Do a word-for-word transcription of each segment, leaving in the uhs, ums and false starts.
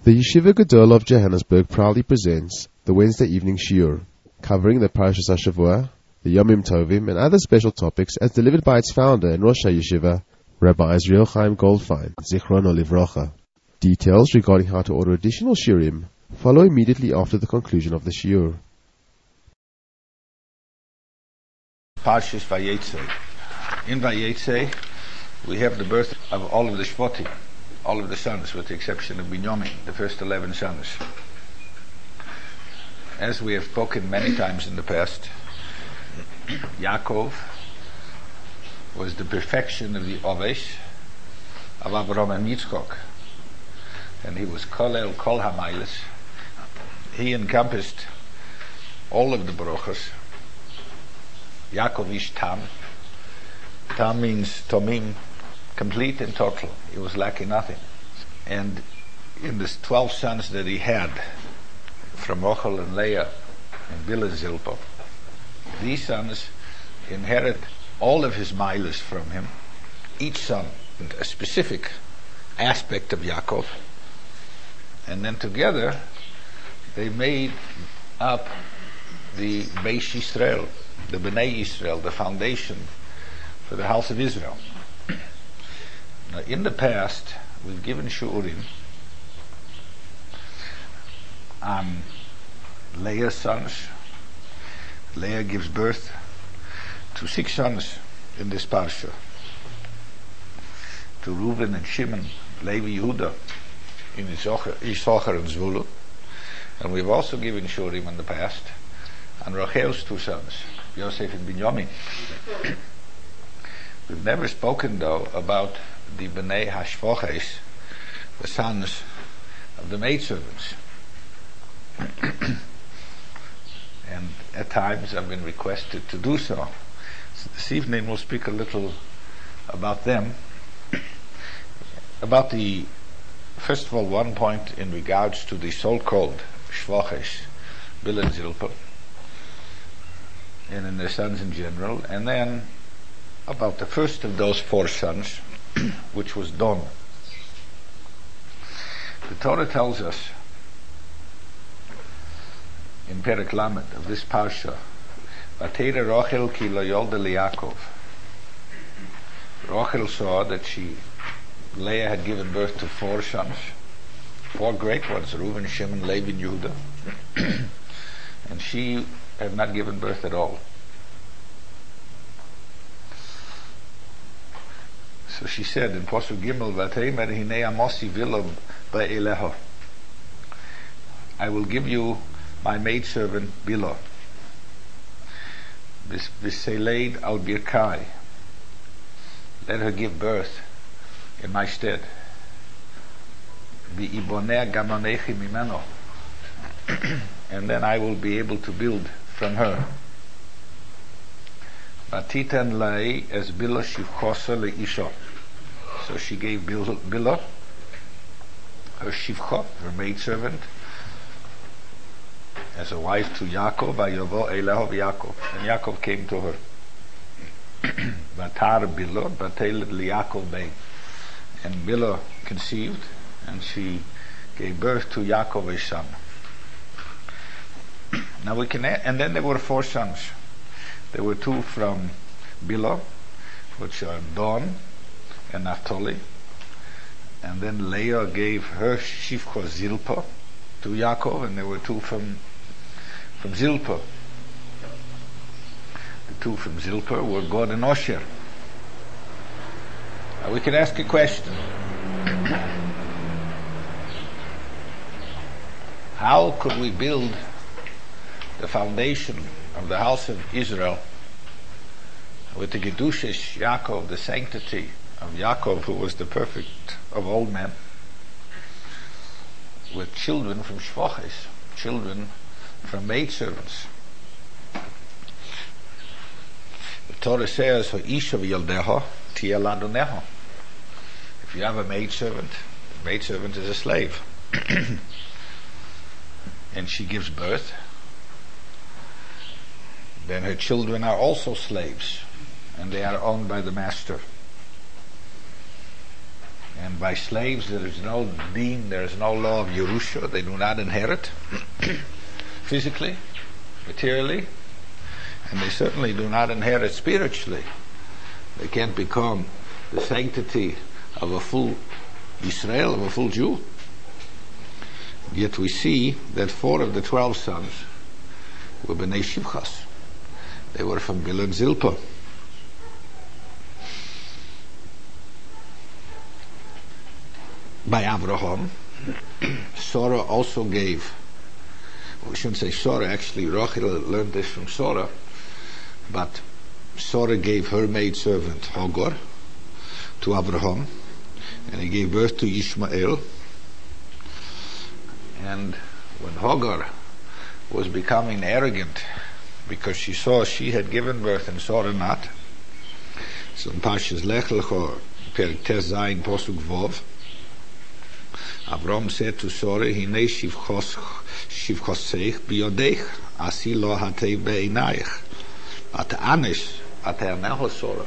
The Yeshiva Gedol of Johannesburg proudly presents the Wednesday evening shiur, covering the Parashas HaShavua, the Yomim Tovim, and other special topics as delivered by its founder and Rosh HaYeshiva, Rabbi Israel Chaim Goldfein, Zichrono Livrocha. Details regarding how to order additional shiurim follow immediately after the conclusion of the shiur. Parshas Vayetze. In Vayetze, we have the birth of all of the Shvotim, all of the sons, with the exception of Binyamin, the first eleven sons. As we have spoken many times in the past, Yaakov was the perfection of the Ovesh of Avraham and Yitzchok, and he was Kolel Kol HaMailes. He encompassed all of the brachos. Yaakov ish Tam. Tam means Tomim, complete and total. He was lacking nothing. And in the twelve sons that he had from Rachel and Leah and Bilhah and Zilpah, these sons inherit all of his milas from him, each son a specific aspect of Yaakov, and then together they made up the Beis Yisrael, the Bnei Yisrael, the foundation for the house of Israel. Now, in the past, we've given shiurim on Leah's sons. Leah gives birth to six sons in this parsha, to Reuven and Shimon, Levi, Yehuda, in Issachar and Zvulun. And we've also given shiurim in the past on Rachel's two sons, Yosef and Binyamin. We've never spoken, though, about the Bnei Hashvoches, the sons of the maidservants. And at times I've been requested to do so. So this evening we'll speak a little about them. About the, first of all, one point in regards to the so-called Shvoches, Bilhah and Zilpah, and in their sons in general, and then about the first of those four sons, which was Don. The Torah tells us in Perek Lamed of this parsha, Vatera Rachel ki lo yolda liYaakov. Rachel saw that she, Leah had given birth to four sons, four great ones, Reuven, Shimon, Levi, and Yehuda, and she had not given birth at all. So she said in Pasuk Gimel, Vateimer hinei amosi vilo ba'eleho. I will give you my maidservant Bilhah, V'seleid al birkai. Let her give birth in my stead. V'ibonea gamanechi mimeno. And then I will be able to build from her. Vatitan lei es Bilhah shivchosa leisha. So she gave Bilhah, her shivcha, her maidservant, as a wife to Yaakov. Vayovo Eilahu Yaakov, and Yaakov came to her. Vatar Bilhah, Vateled liYaakov bein, and Bilhah conceived, and she gave birth to Yaakov a son. Now we can, and then there were four sons. There were two from Bilhah, which are Don and Naphtali, and then Leah gave her shivcha Zilpah to Yaakov, and there were two from from Zilpah. The two from Zilpah were Gad and Osher. Now we can ask a question. How could we build the foundation of the house of Israel with the Gedushas Yaakov, the sanctity of Yaakov, who was the perfect of all men, with children from Shvoches, children from maidservants? The Torah says, "Isha v'yaldeha tiyeh ladoneha." If you have a maidservant, the maidservant is a slave, and she gives birth, then her children are also slaves, and they are owned by the master. And by slaves there is no deen, there is no law of Yerusha. They do not inherit physically, materially, and they certainly do not inherit spiritually. They can't become the sanctity of a full Israel, of a full Jew. Yet we see that four of the twelve sons were Bnei Shivchas. They were from Bilhah and Zilpah. By Abraham, Sarah also gave, well, we shouldn't say Sarah, actually Rachel learned this from Sarah, but Sarah gave her maidservant Hagar to Abraham, and he gave birth to Ishmael. And when Hagar was becoming arrogant because she saw she had given birth and Sarah not, so in Parshas Lech Lecha, Perek Tes Zayin, Posuk Vov, Abraham said to Sarah, Hinei shivchoseich biyodeich, asi lo hatei be'einayich. At anish, at hernechel Sarah.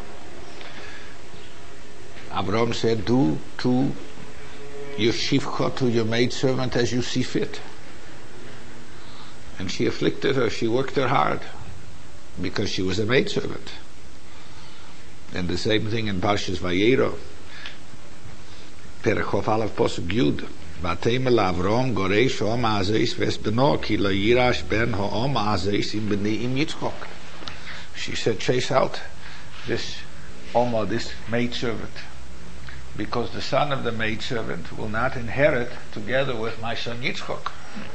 Abraham said, do to your shivcha, to your maidservant, as you see fit. And she afflicted her, she worked her hard, because she was a maidservant. And the same thing in Parshas Vayera, Perek Chof Aleph Posuk Yud. Vateimer Avraham goresh ha'om ha'azeis ves beno ki lo yirash ben ha'om ha'azeis im bnei im Yitzchok. She said, chase out this Oma, this maidservant, because the son of the maidservant will not inherit together with my son Yitzchok.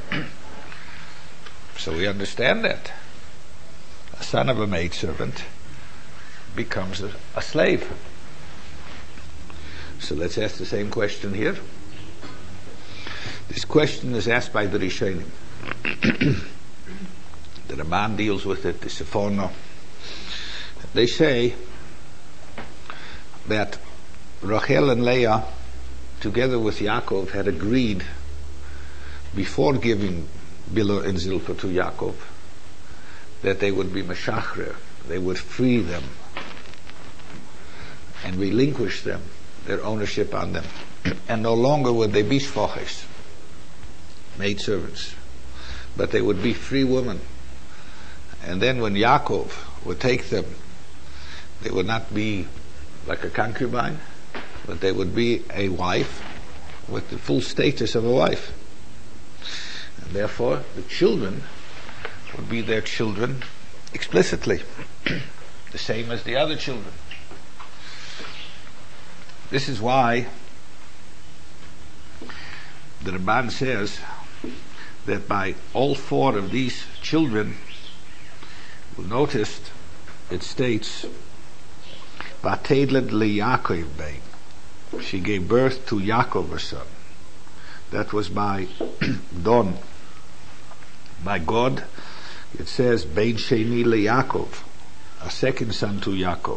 So we understand that a son of a maidservant becomes a, a slave. So let's ask the same question here. This question is asked by the Rishonim. The Ramban deals with it, the Seforno. They say that Rachel and Leah, together with Yaakov, had agreed before giving Bilhah and Zilpah to Yaakov that they would be Meshachrer, they would free them and relinquish them, their ownership on them, and no longer would they be shvaches, maidservants, but they would be free women. And then when Yaakov would take them, they would not be like a concubine, but they would be a wife with the full status of a wife. And therefore, the children would be their children explicitly, the same as the other children. This is why the Ramban says that by all four of these children, we noticed it states, Vatedled leYaakov bein. She gave birth to Yaakov, her son. That was by Don. By God, it says, Bein Sheni leYaakov, a second son to Yaakov.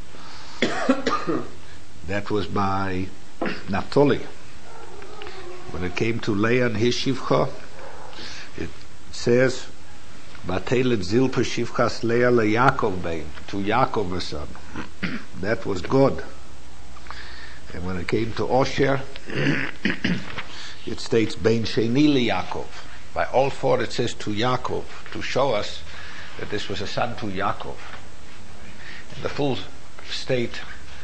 That was by Naphtali. When it came to Leah and his Shivcha, it says, Batelet Zilpah Shivchas Leah leYaakov bein, to Yaakov, her son. That was God. And when it came to Osher, it states Bein Sheni leYaakov. By all four it says to Yaakov, to show us that this was a son to Yaakov. In the full state,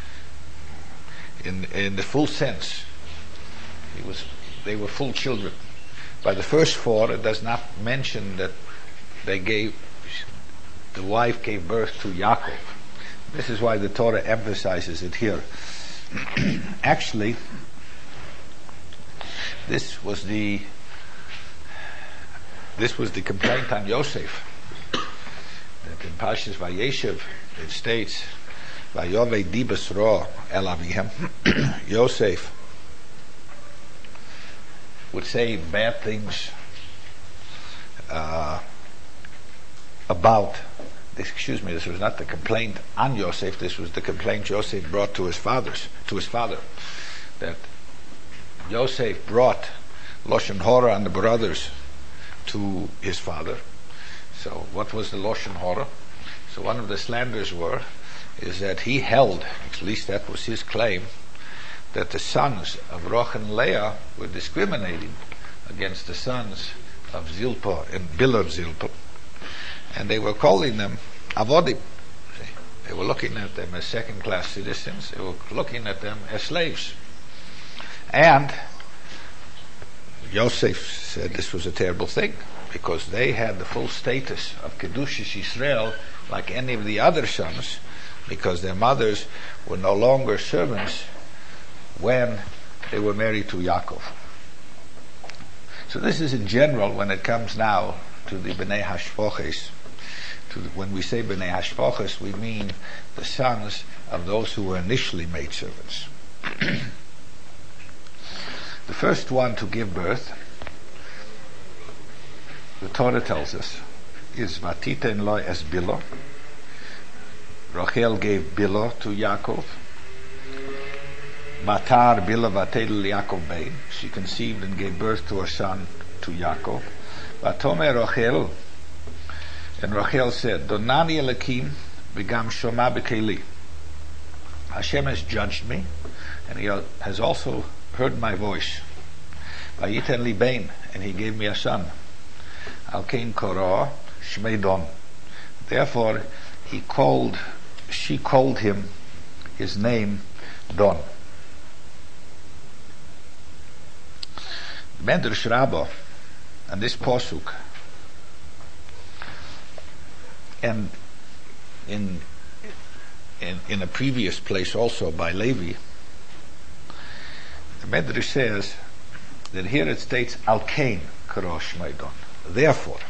in in the full sense, he was they were full children. By the first four, it does not mention that they gave, the wife gave birth to Yaakov. This is why the Torah emphasizes it here. Actually, this was the this was the complaint on Yosef. That in Parshas Vayeshev it states, "Vayovei dibas ra el avihem." Yosef would say bad things uh, about. Excuse me. This was not the complaint on Yosef. This was the complaint Yosef brought to his fathers, to his father, that Yosef brought Lashon Hora on the brothers to his father. So, what was the Lashon Hora? So, one of the slanders were is that he held, at least that was his claim, that the sons of Rachel and Leah were discriminating against the sons of Zilpah and Bilhah of Zilpah, and they were calling them avodim. See? They were looking at them as second-class citizens. They were looking at them as slaves. And Yosef said this was a terrible thing, because they had the full status of Kedushas Yisrael like any of the other sons, because their mothers were no longer servants when they were married to Yaakov. So this is in general when it comes now to the Bnei Hashpoches. To the, when we say Bnei Hashpoches, we mean the sons of those who were initially maidservants. The first one to give birth, the Torah tells us, is Vatiten lo es Bilhah. Rachel gave Bilhah to Yaakov. Matar Bilhah vatel Yaakov bein. She conceived and gave birth to a son to Yaakov. Vatomer Rachel, and Rachel said, Donani Elokim v'gam shoma b'keli. Hashem has judged me, and He has also heard my voice. Vayiten li bein, and He gave me a son. Al kein korah shmei Don. Therefore, he called, she called him his name Don. Medrash Rabbah, and this posuk, and in in in a previous place also by Levi, the Medrash says that here it states Al kein korah shmei Don. Therefore,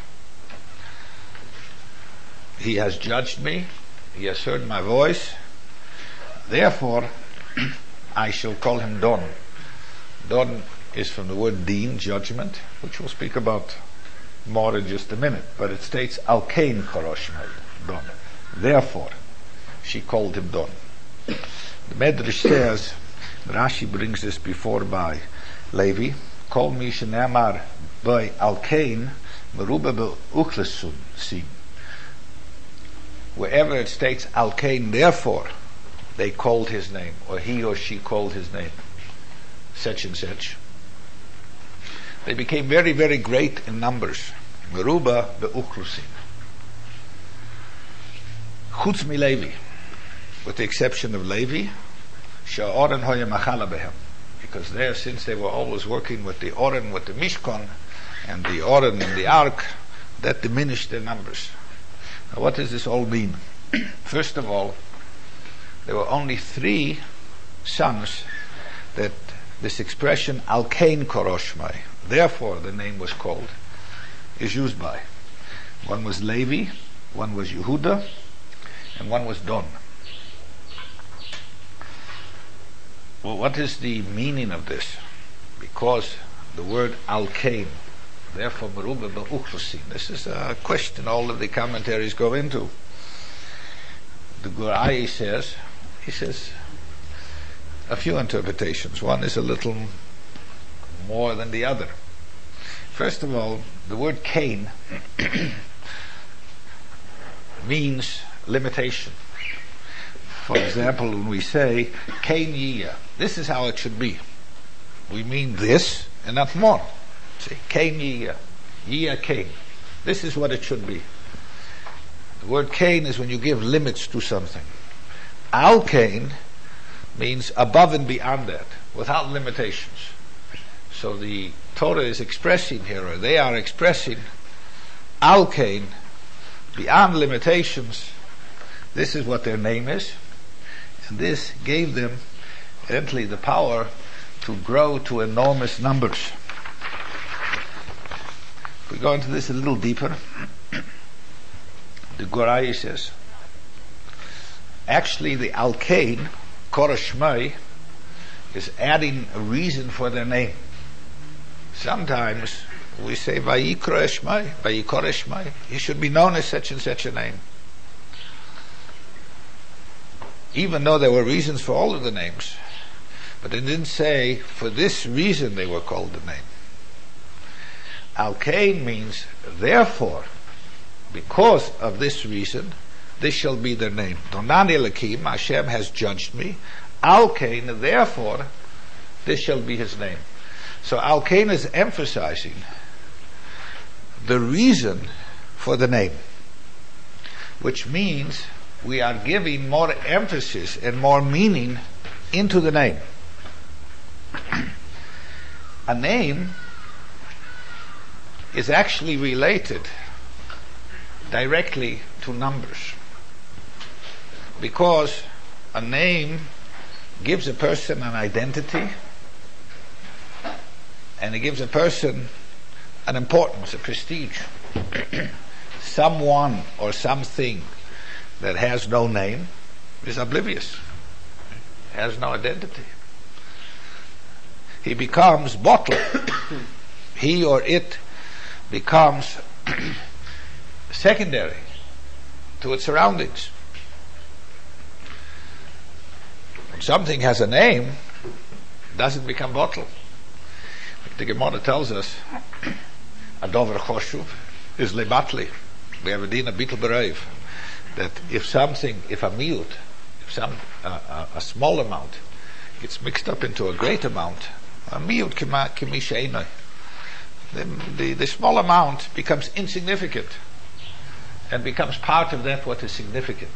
He has judged me, He has heard my voice, therefore I shall call him Don. Don is from the word din, judgment, which we'll speak about more in just a minute, but it states Al kein korah shmei Don. Therefore, she called him Don. The Medrash says, Rashi brings this before by Levi, Kol mi shene'amar by Al kein merubah be'uchlesun sin. Wherever it states Al kein, therefore they called his name, or he or she called his name, such and such, they became very, very great in numbers. Merubah be'uchlesin. Chutz mi Levi, with the exception of Levi, she'oren hoya machala behem, because there, since they were always working with the Oren, with the Mishkan, and the Oren and the Ark, that diminished their numbers. Now, what does this all mean? First of all, there were only three sons that this expression Al kein korah shmei, therefore the name was called, is used by. One was Levi, one was Yehuda, and one was Don. Well, what is the meaning of this? Because the word Al kein, therefore merubah be'uchlesin, this is a question all of the commentaries go into. The Gurai says, he says a few interpretations. One is a little more than the other. First of all, the word Cain means limitation. For example, when we say Cain Yiyah, this is how it should be. We mean this and not more. See, Cain Yiyah, Yiyah Cain. This is what it should be. The word Cain is when you give limits to something. Al Cain means above and beyond that, without limitations. So the Torah is expressing here, or they are expressing Al Cain, beyond limitations. This is what their name is, and this gave them evidently the power to grow to enormous numbers. If we go into this a little deeper, the Gurai says, actually the Al kein korah shmei is adding a reason for their name. Sometimes we say Vayikra Shmei, Vayikra Shmei, he should be known as such and such a name, even though there were reasons for all of the names, but it didn't say for this reason they were called the name. Al kein means therefore, because of this reason, this shall be their name. Donani Elokim, Hashem has judged me. Al kein, therefore, this shall be his name. So Al-Kain is emphasizing the reason for the name, which means we are giving more emphasis and more meaning into the name. A name is actually related directly to numbers, because a name gives a person an identity, and it gives a person an importance, a prestige. Someone or something that has no name is oblivious, has no identity. He becomes bottled. He or it becomes secondary to its surroundings. When something has a name, doesn't become bottled. The Gemara tells us, a dover choshuv is lebatli. We have a din a bitl bereiv, that if something, if a miut, if some uh, a, a small amount gets mixed up into a great amount, a miut kima kimi sheinai, then the the small amount becomes insignificant and becomes part of that what is significant.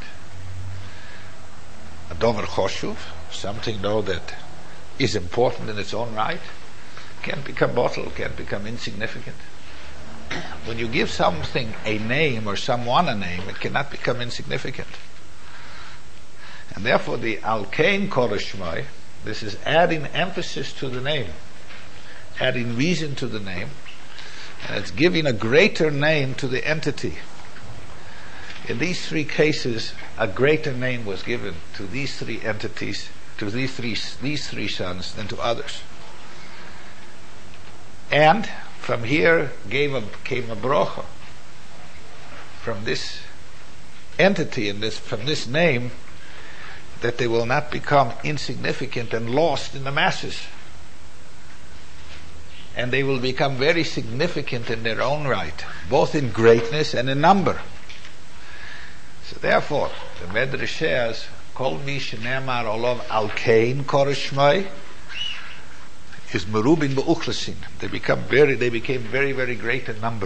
A dover choshuv, something though that is important in its own right, can't become bottled, can't become insignificant. When you give something a name or someone a name, it cannot become insignificant. And therefore the Al-Kain Kodesh Shmai, this is adding emphasis to the name, adding reason to the name, and it's giving a greater name to the entity. In these three cases, a greater name was given to these three entities, to these three these three sons than to others. And from here gave a, came a brocha. From this entity and this from this name, that they will not become insignificant and lost in the masses. And they will become very significant in their own right, both in greatness and in number. So therefore, the Medrash says, Kol mi shenemar olav Al-Kain Kodesh Shmai, is merubin beuchlasin. They become very, they became very, very great in number.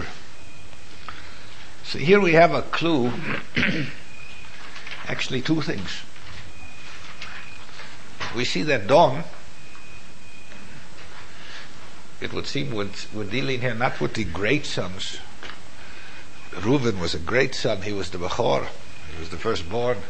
So here we have a clue, actually two things. We see that Don, it would seem we're, we're dealing here not with the great sons. Reuven was a great son, he was the Bechor, he was the firstborn.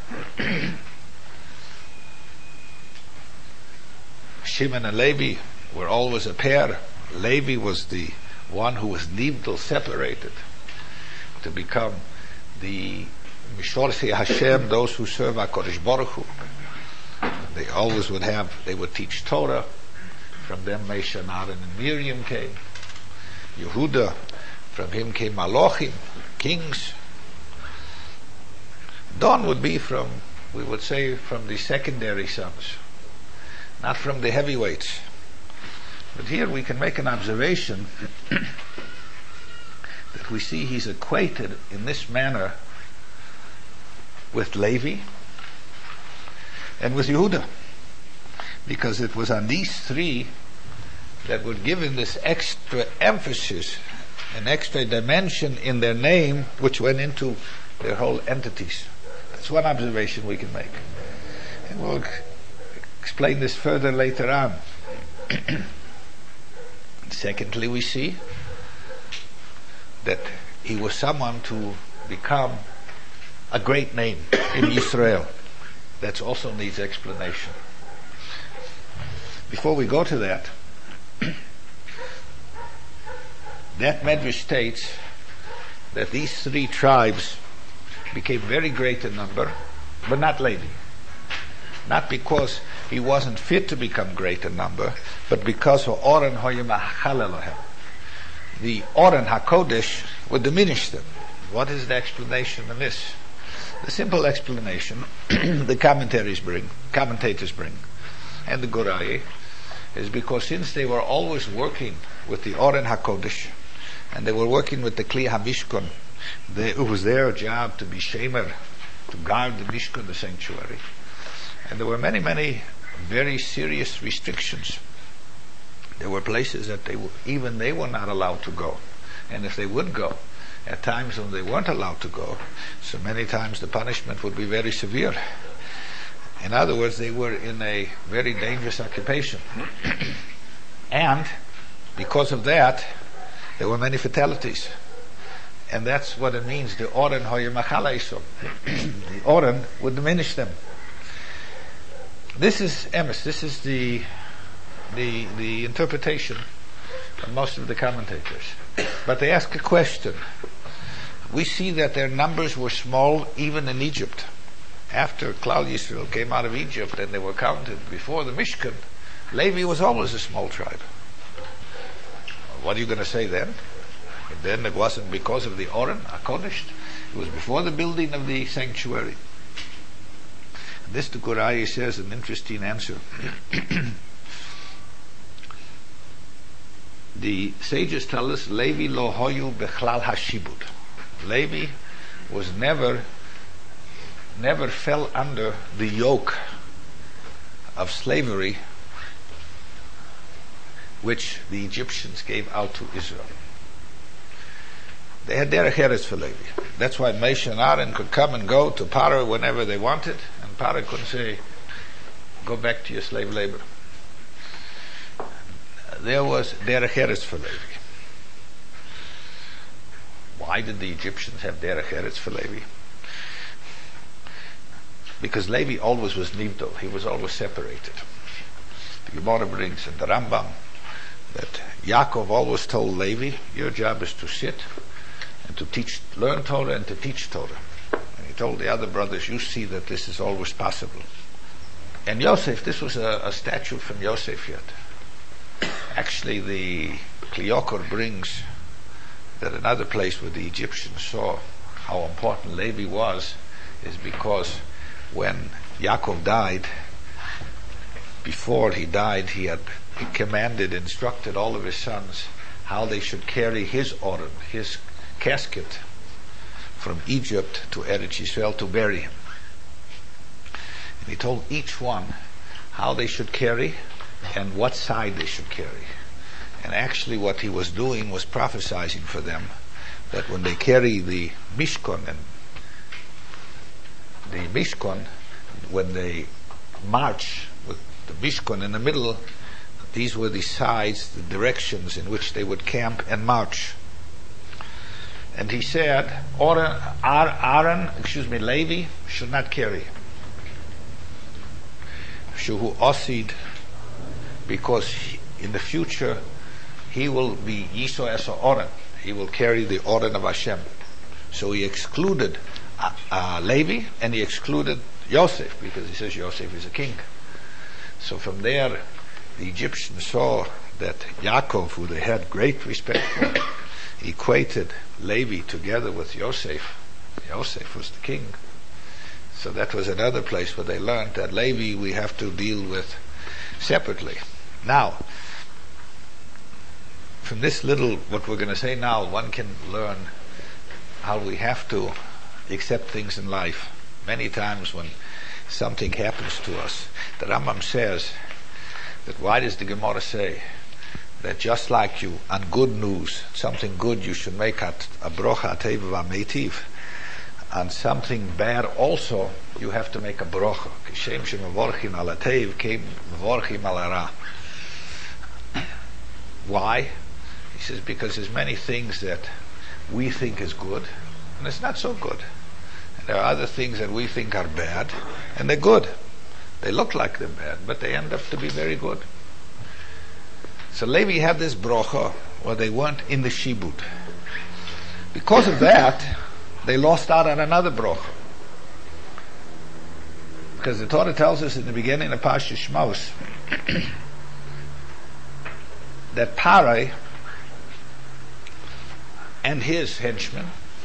Shimon and Levi were always a pair. Levi was the one who was nivdal, separated, to become the Mishorsi Hashem, those who serve HaKadosh Baruch Hu. They always would have, they would teach Torah. From them Moshe and Aaron and Miriam came. Yehuda, from him came Malachim, kings. Don would be from, we would say, from the secondary sons, not from the heavyweights. But here we can make an observation that we see he's equated in this manner with Levi and with Yehuda, because it was on these three that were given this extra emphasis, an extra dimension in their name, which went into their whole entities. That's one observation we can make, and we'll explain this further later on. Secondly, we see that he was someone to become a great name in Israel. That also needs explanation. Before we go to that, that Medrash states that these three tribes became very great in number, but not Levi. Not because he wasn't fit to become great in number, but because of Oren Hoyim HaChalel, the Oren HaKodesh would diminish them. What is the explanation of this? The simple explanation the commentaries bring, commentators bring, and the Goraye, is because since they were always working with the Oren HaKodesh, and they were working with the Kli HaMishkan, they, it was their job to be shemer, to guard the Mishkan, the sanctuary. And there were many, many very serious restrictions There were places that they w- even they were not allowed to go. And if they would go, at times when they weren't allowed to go, so many times the punishment would be very severe. In other words, they were in a very dangerous occupation. And because of that, there were many fatalities. And that's what it means, the oren hoyer machalaisom. The oren would diminish them. This is emes, this is the, the, the interpretation of most of the commentators. But they ask a question. We see that their numbers were small even in Egypt. After Klal Yisrael came out of Egypt and they were counted before the Mishkan, Levi was always a small tribe. What are you going to say then? And then it wasn't because of the Oren, HaKodesh. It was before the building of the sanctuary. And this, the Qurai says, an interesting answer. The sages tell us, Levi lo hoyu bechlal hashibud. Levi was never, never fell under the yoke of slavery which the Egyptians gave out to Israel. They had derech eretz for Levi. That's why Moshe and Aaron could come and go to Paro whenever they wanted, and Paro couldn't say, go back to your slave labor. There was derech eretz for Levi. Why did the Egyptians have derech eretz for Levi? Because Levi always was nivdol. He was always separated. The Gemara brings in the Rambam that Yaakov always told Levi, your job is to sit and to teach, learn Torah and to teach Torah. And he told the other brothers, you see that this is always possible. And Yosef, this was a, a statute from Yosef yet. Actually, the Kliyokor brings that another place where the Egyptians saw how important Levi was is because when Yaakov died, before he died, he had he commanded, instructed all of his sons how they should carry his oren, his casket, from Egypt to Eretz Yisrael to bury him. And he told each one how they should carry and what side they should carry. And actually what he was doing was prophesying for them that when they carry the Mishkan and the Mishkan, when they march with the Mishkan in the middle, these were the sides, the directions in which they would camp and march. And he said, Aaron, Aaron, excuse me, Levi should not carry. Shuhu Osid, because he, in the future he will be Yiso Eso Aaron. He will carry the Aaron of Hashem. So he excluded uh, uh, Levi and he excluded Yosef because he says Yosef is a king. So from there, the Egyptians saw that Yaakov, who they had great respect for, equated Levi together with Yosef. Yosef was the king. So that was another place where they learned that Levi we have to deal with separately. Now, from this little, what we're going to say now, one can learn how we have to accept things in life. Many times when something happens to us, the Rambam says that why does the Gemara say that just like you, on good news, something good, you should make a brocha teva v'meitiv. On something bad also, you have to make a brocha. Kishem shemevorchim al hatev keim mevorchim al hara. Why? He says because there's many things that we think is good, and it's not so good. And there are other things that we think are bad, and they're good. They look like they're bad, but they end up to be very good. So Levi had this brocha where they weren't in the shibud. Because of that, they lost out on another brocha. Because the Torah tells us in the beginning of Parshas Shmos that Parai and his henchmen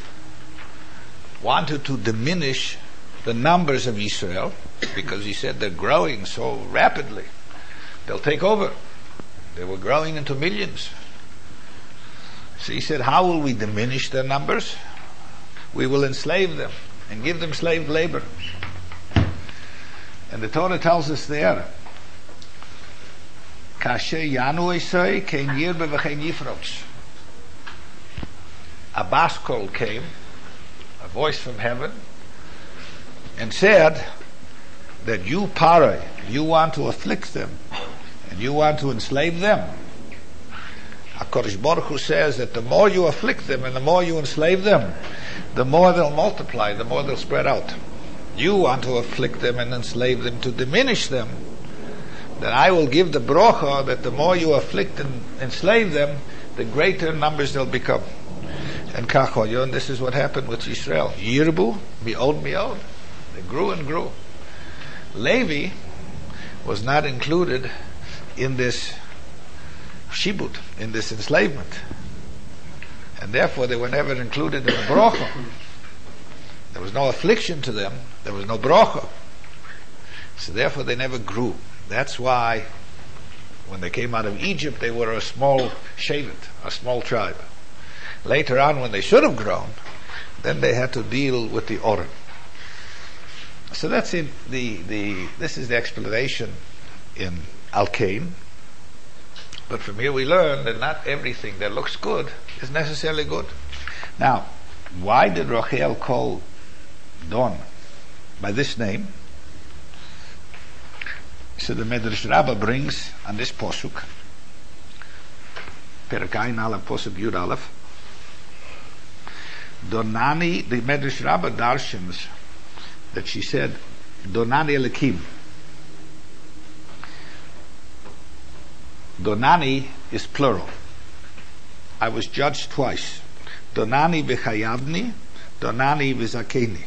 wanted to diminish the numbers of Israel because he said they're growing so rapidly. They'll take over. They were growing into millions. So he said, how will we diminish their numbers? We will enslave them and give them slave labor. And the Torah tells us there, Kasher Yanu Isai Kein Yirbe V'chein Yifroch. A bas kol came, a voice from heaven, and said that you, Parai, you want to afflict them, and you want to enslave them. HaKadosh Baruch Hu says that the more you afflict them and the more you enslave them, the more they'll multiply, the more they'll spread out. You want to afflict them and enslave them to diminish them. Then I will give the brocha that the more you afflict and enslave them, the greater numbers they'll become. And kachoyon, this is what happened with Yisrael. Yirbu, mi'od mi'od. They grew and grew. Levi was not included in this shibut, in this enslavement. And therefore they were never included in the brocha. There was no affliction to them. There was no brocha. So therefore they never grew. That's why when they came out of Egypt they were a small shevet, a small tribe. Later on, when they should have grown, then they had to deal with the Oren. So that's in the, the this is the explanation in Al-Kain. But from here we learn that not everything that looks good is necessarily good. Now, why did Rachel call Don by this name? So the Medrash Rabbah brings on this posuk, Perek Aleph, posuk Yud Aleph, Donani, the Medrash Rabbah darshans that she said, Donani Elikim. Donani is plural. I was judged twice. Donani v'chayavni, Donani v'zakeni.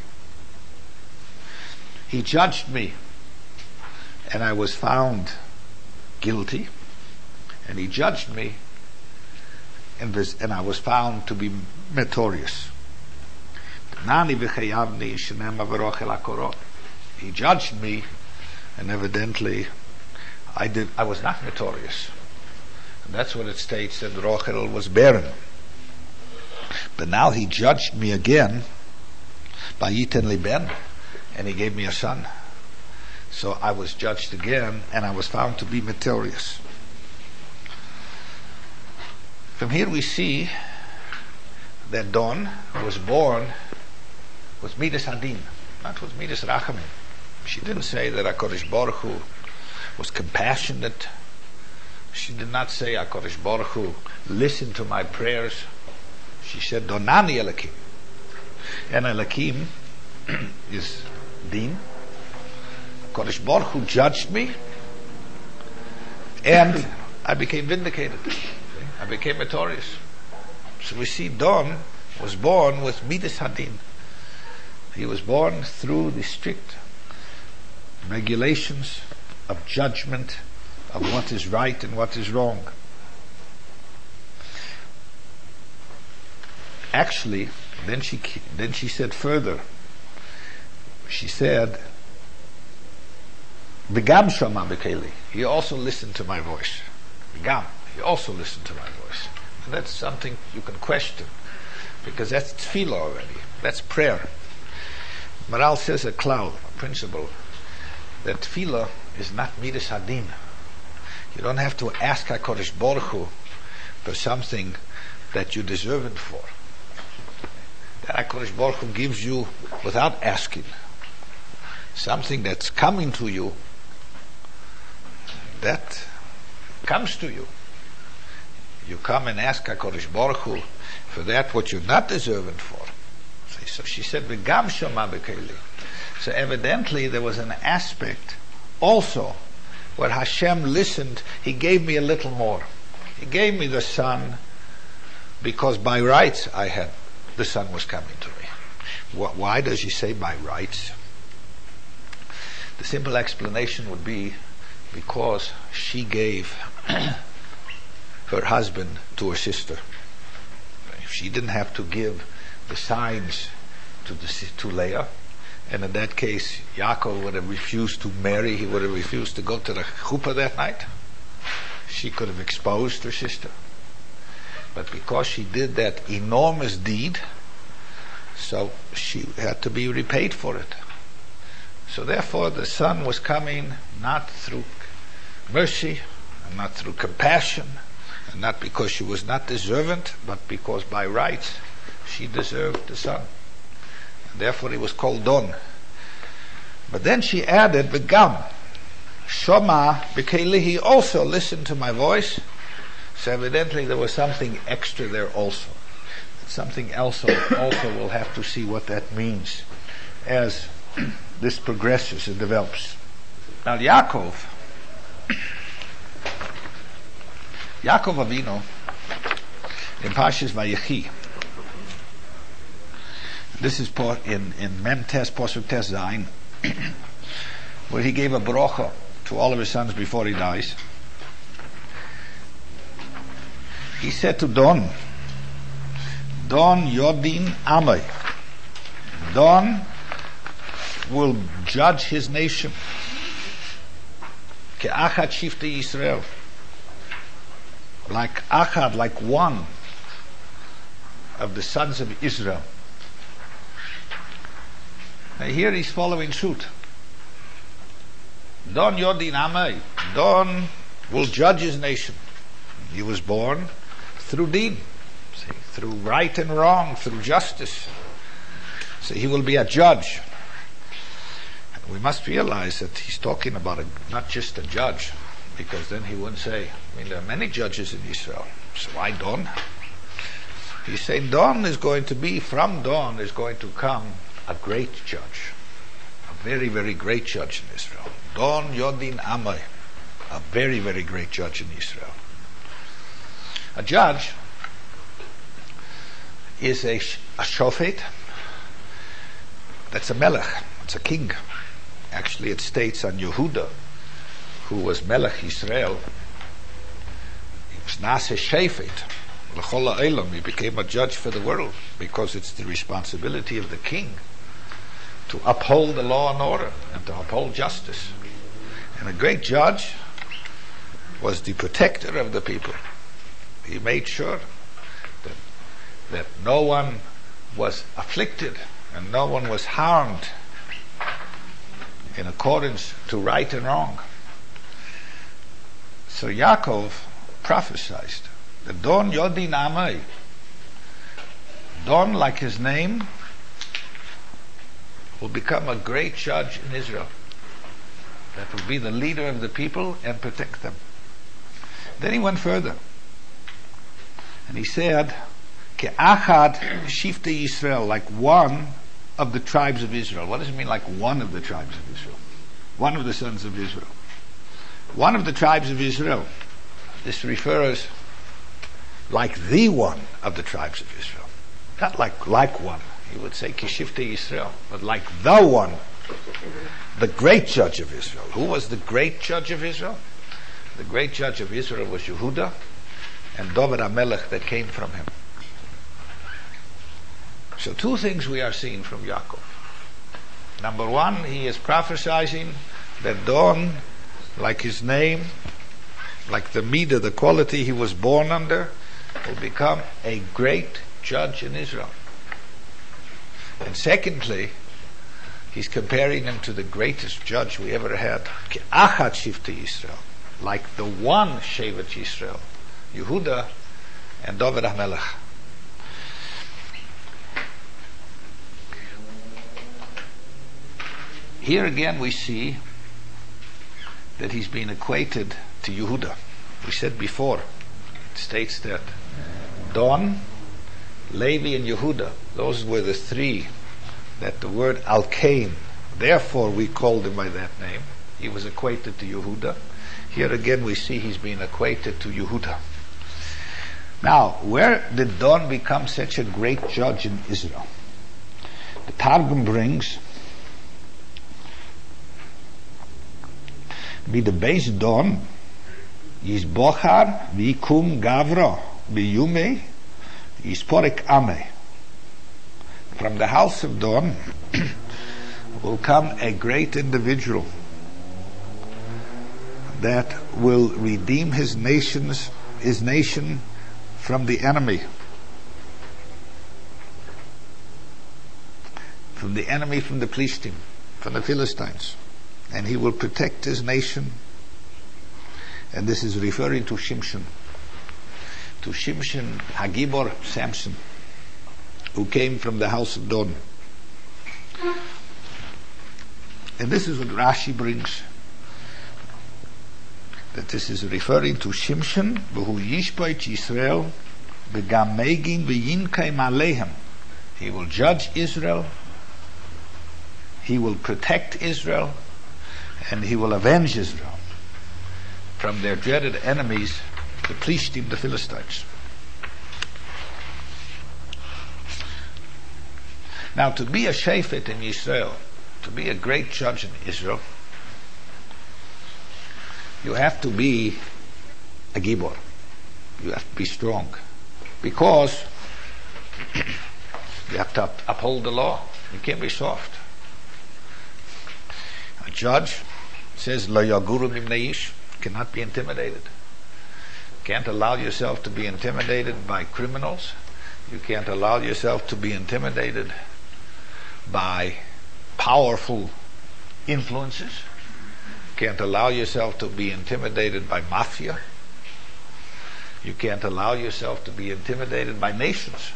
He judged me, and I was found guilty, and he judged me, and, this, and I was found to be meritorious. He judged me, and evidently I did. I was not notorious, and that's what it states that Rachel was barren. But now he judged me again by Yiten li ben, and he gave me a son. So I was judged again, and I was found to be meritorious. From here we see that Don was born with Midas Hadin, not with Midas Rachamim. She didn't say that HaKadosh Baruch Hu was compassionate. She did not say HaKadosh Baruch Hu listened to my prayers. She said Donani Elakim. And Elakim is Din. HaKadosh Baruch Hu judged me, and I became vindicated. I became meritorious. So we see Don was born with Midas Hadin. He was born through the strict regulations of judgment of what is right and what is wrong. Actually, then she then she said further. She said, "V'gam shama b'keli." He also listened to my voice. V'gam. He also listened to my voice. And that's something you can question, because that's tefillah already. That's prayer. Maral says a cloud, a principle, that tefillah is not midas hadin. You don't have to ask HaKadosh Baruch Hu for something that you deserve it for. That HaKadosh Baruch Hu gives you without asking. Something that's coming to you, that comes to you. You come and ask HaKadosh Baruch Hu for that what you're not deserving for. So she said, "V'gam shama b'keli." So evidently there was an aspect also where Hashem listened. He gave me a little more. He gave me the son because by rights I had, the son was coming to me. Why does he say by rights? The simple explanation would be because she gave her husband to her sister. If she didn't have to give the signs to the, to Leah, and in that case Yaakov would have refused to marry, he would have refused to go to the chuppah that night, she could have exposed her sister. But because she did that enormous deed, so she had to be repaid for it. So therefore the son was coming not through mercy, and not through compassion, and not because she was not deserving, but because by rights she deserved the son. And therefore he was called Don. But then she added, Begam, Shoma Bekelihi, also listened to my voice. So evidently there was something extra there also. Something else also we'll have to see what that means as this progresses and develops. Now Yaakov, Yaakov Avinu, in Parshas Vayechi, this is in, in Mem Tes, Posuk Tes Zayin, where he gave a brocha to all of his sons before he dies. He said to Don, Don Yodin Amay, Don will judge his nation. Ke'achad Shiftei Yisrael, like Achad, like one of the sons of Israel. Now here he's following suit. Don Yodin Amay, Don will judge his nation. He was born through Din, see, through right and wrong, through justice. So he will be a judge. And we must realize that he's talking about a, not just a judge, because then he wouldn't say, I mean, there are many judges in Israel, so why Don? He's saying Don is going to be, from Don is going to come a great judge, a very, very great judge in Israel. Don Yodin Amay, a very, very great judge in Israel. A judge is a, a shofet, that's a melech, it's a king. Actually it states on Yehuda, who was melech Israel, he was nase shofet, l'chol ha'olam, he became a judge for the world, because it's the responsibility of the king to uphold the law and order, and to uphold justice. And a great judge was the protector of the people. He made sure that, that no one was afflicted and no one was harmed in accordance to right and wrong. So Yaakov prophesied that Don Yodin Amay, Don, like his name, will become a great judge in Israel, that will be the leader of the people and protect them. Then he went further. And he said, Ke'achad Shiftei Yisrael, like one of the tribes of Israel. What does it mean, like one of the tribes of Israel? One of the sons of Israel. One of the tribes of Israel. This refers like the one of the tribes of Israel. Not like like one. He would say Kishiftei Yisrael, but like the one. The great judge of Israel. Who was the great judge of Israel? The great judge of Israel was Yehuda, and David HaMelech that came from him. So two things we are seeing from Yaakov. Number one, he is prophesying that Don, like his name, like the midah, the quality he was born under, will become a great judge in Israel. And secondly, he's comparing him to the greatest judge we ever had, Ke'achad Shiftei Yisrael, like the one Shevet Yisrael, Yehuda and David HaMelech. Here again we see that he's been equated to Yehuda. We said before, it states that Don, Levi and Yehuda, those were the three that the word Alkain, therefore we called him by that name. He was equated to Yehuda. Here again we see he's been equated to Yehuda. Now, where did Don become such a great judge in Israel? The Targum brings be the base Don Yisbochar Vikum Gavro Biyume Yisporek Ame. From the house of Don will come a great individual that will redeem his nations, his nation from the enemy, from the enemy, from the Plishtim, from the Philistines, and he will protect his nation, And this is referring to Shimshon, to Shimshon Hagibor Samson, who came from the house of Don. And this is what Rashi brings, that this is referring to Shimshon, Behu Yishboit Yisrael, Begam Megin V'yinkaim Alehem. He will judge Israel, he will protect Israel, and he will avenge Israel from their dreaded enemies, the Plishtim, the Philistines. Now, to be a Shafet in Israel, to be a great judge in Israel, you have to be a Gibor. You have to be strong. Because you have to up- uphold the law. You can't be soft. A judge says, Lo yaguru mimnei ish, cannot be intimidated. Can't allow yourself to be intimidated by criminals. You can't allow yourself to be intimidated by powerful influences. Can't allow yourself to be intimidated by mafia. You can't allow yourself to be intimidated by nations.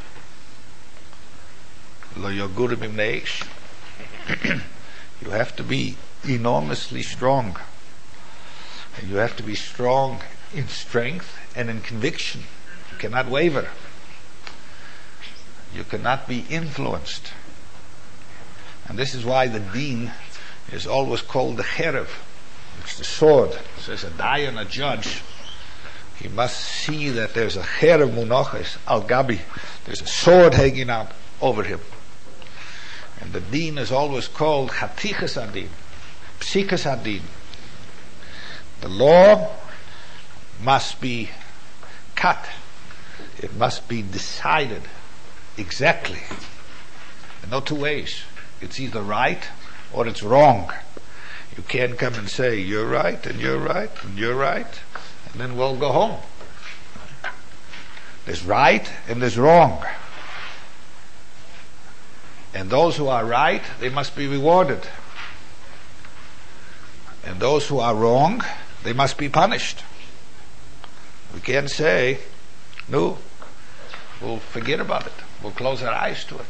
Lo yaguru mimnei ish. You have to be enormously strong. And you have to be strong in strength and in conviction. You cannot waver. You cannot be influenced. And this is why the deen is always called the cherev. It's the sword. So as a dayan, a judge, he must see that there's a cherev munachis al gabi. There's a sword hanging out over him. And the deen is always called chatichas adin, psikas adin. The law must be cut. It must be decided exactly. And no two ways. It's either right or it's wrong. You can't come and say, you're right, and you're right, and you're right, and then we'll go home. There's right and there's wrong. And those who are right, they must be rewarded. And those who are wrong, they must be punished. We can't say, no, we'll forget about it. We'll close our eyes to it.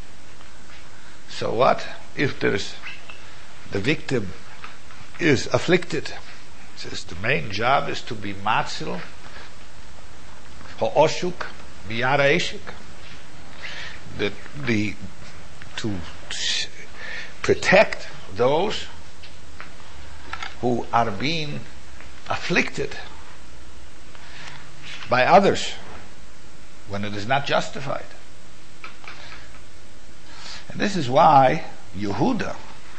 So what if there's the victim is afflicted? It says the main job is to be matzil, ho'oshuk, miyara eshik. The, the, to protect those who are being afflicted by others when it is not justified. And this is why Yehuda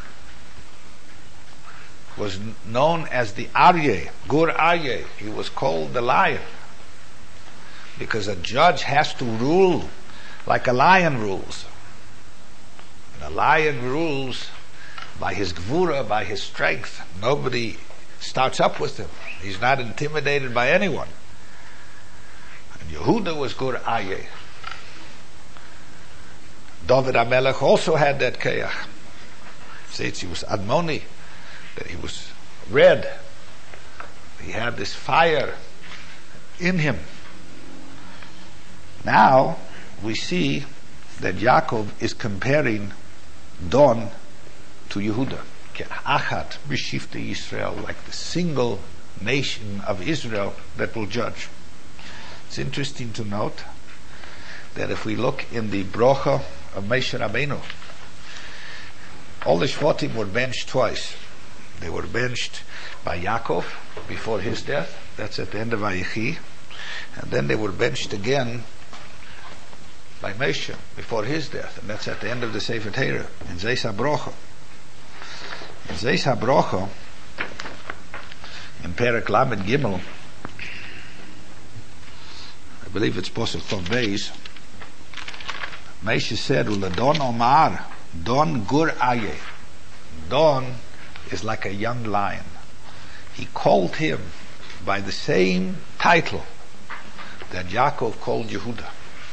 was known as the Aryeh, Gur Aryeh. He was called the lion, because a judge has to rule like a lion rules. And a lion rules by his gvura, by his strength. Nobody starts up with him. He's not intimidated by anyone. And Yehuda was Gur Aryeh. David HaMelech also had that keach. Says he was admoni, that he was red. He had this fire in him. Now we see that Yaakov is comparing Don to Yehuda. Achat b'shifte Yisrael, like the single nation of Israel that will judge. It's interesting to note that if we look in the brocha of Moshe Rabbeinu, all the Shvatim were benched twice. They were benched by Yaakov before his death. That's at the end of Vayechi. And then they were benched again by Moshe before his death. And that's at the end of the Sefer Torah, in Zeis HaBrocha. In Zeis HaBrocha, in Perek Lamed Gimel, I believe it's Posel Tov Beis, Moshe said, Uladon Omar, Don Gur Aryeh. Don is like a young lion. He called him by the same title that Yaakov called Yehuda.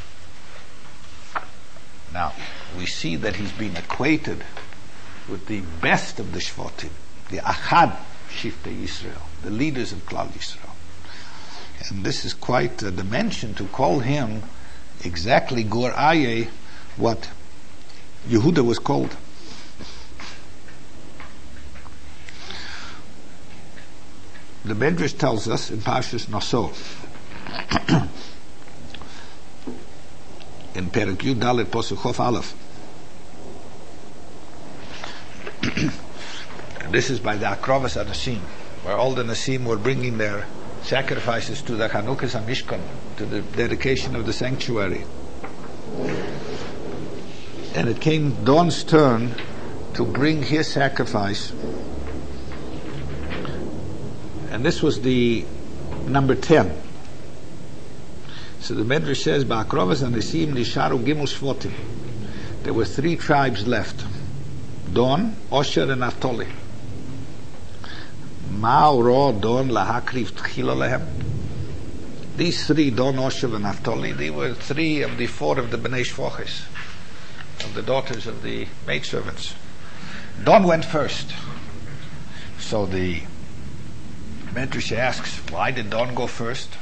Now, we see that he's been equated with the best of the Shvatim, the Achad Shiftei Yisrael, the leaders of Klal Yisrael. And this is quite a dimension to call him exactly Gur Aryeh, what Yehuda was called. The Medrash tells us in Parshas Naso, in Perek Yud Dalet Posuk Chof Aleph, and this is by the Akrovas Anasim, where all the Nasim were bringing their sacrifices to the Chanukas HaMishkan, to the dedication of the sanctuary. And it came Don's turn to bring his sacrifice, and this was the number ten. So the Medrash says, Ba'akrovas Anasim nisharu gimel shvotim. There were three tribes left: Don, Osher, and Naphtali. Ma'oro Don lahakriv tchila lehem. These three, Don, Osher, and Naphtali, they were three of the four of the Bnei Shvoches, of the daughters of the maidservants. Don went first. So the Medrash asks, why did Don go first?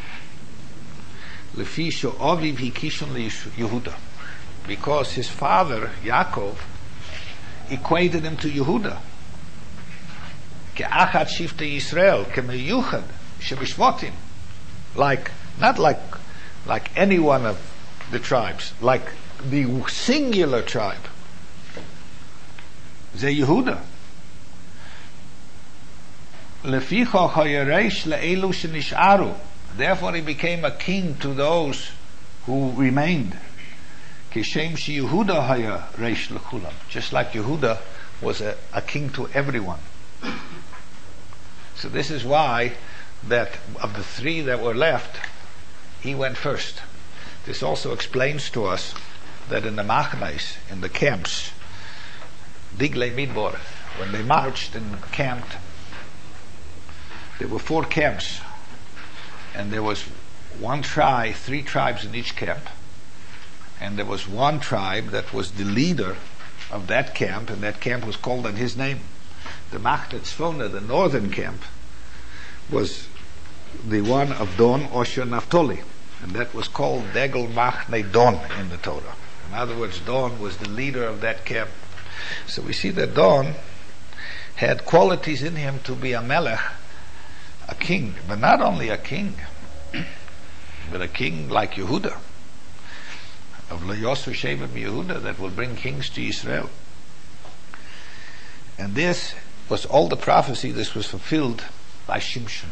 Lefi she'aviv hikishon leYehuda, because his father Yaakov equated him to Yehuda. Ke'achad shiftei Yisrael, ke'meyuchad shebishvotim, like not like like any one of the tribes, like the singular tribe. Ze Yehuda. Leficha hayareish le'elu shenish'aru. Therefore he became a king to those who remained. Kishem she Yehuda haya reish lechulam. Just like Yehuda was a, a king to everyone. So this is why that of the three that were left, he went first. This also explains to us that in the machnes, in the camps, Diglei Midbar, when they marched and camped, there were four camps, and there was one tribe, three tribes in each camp, and there was one tribe that was the leader of that camp, and that camp was called on his name. The Machne Tzfona, the northern camp, was the one of Don, Osher, Naphtali, and that was called Degel Machne Don in the Torah. In other words, Don was the leader of that camp. So we see that Don had qualities in him to be a melech, a king, but not only a king, but a king like Yehuda, of Leyosu Sheva Yehuda, that will bring kings to Israel. And this was all the prophecy. This was fulfilled by Shimshon.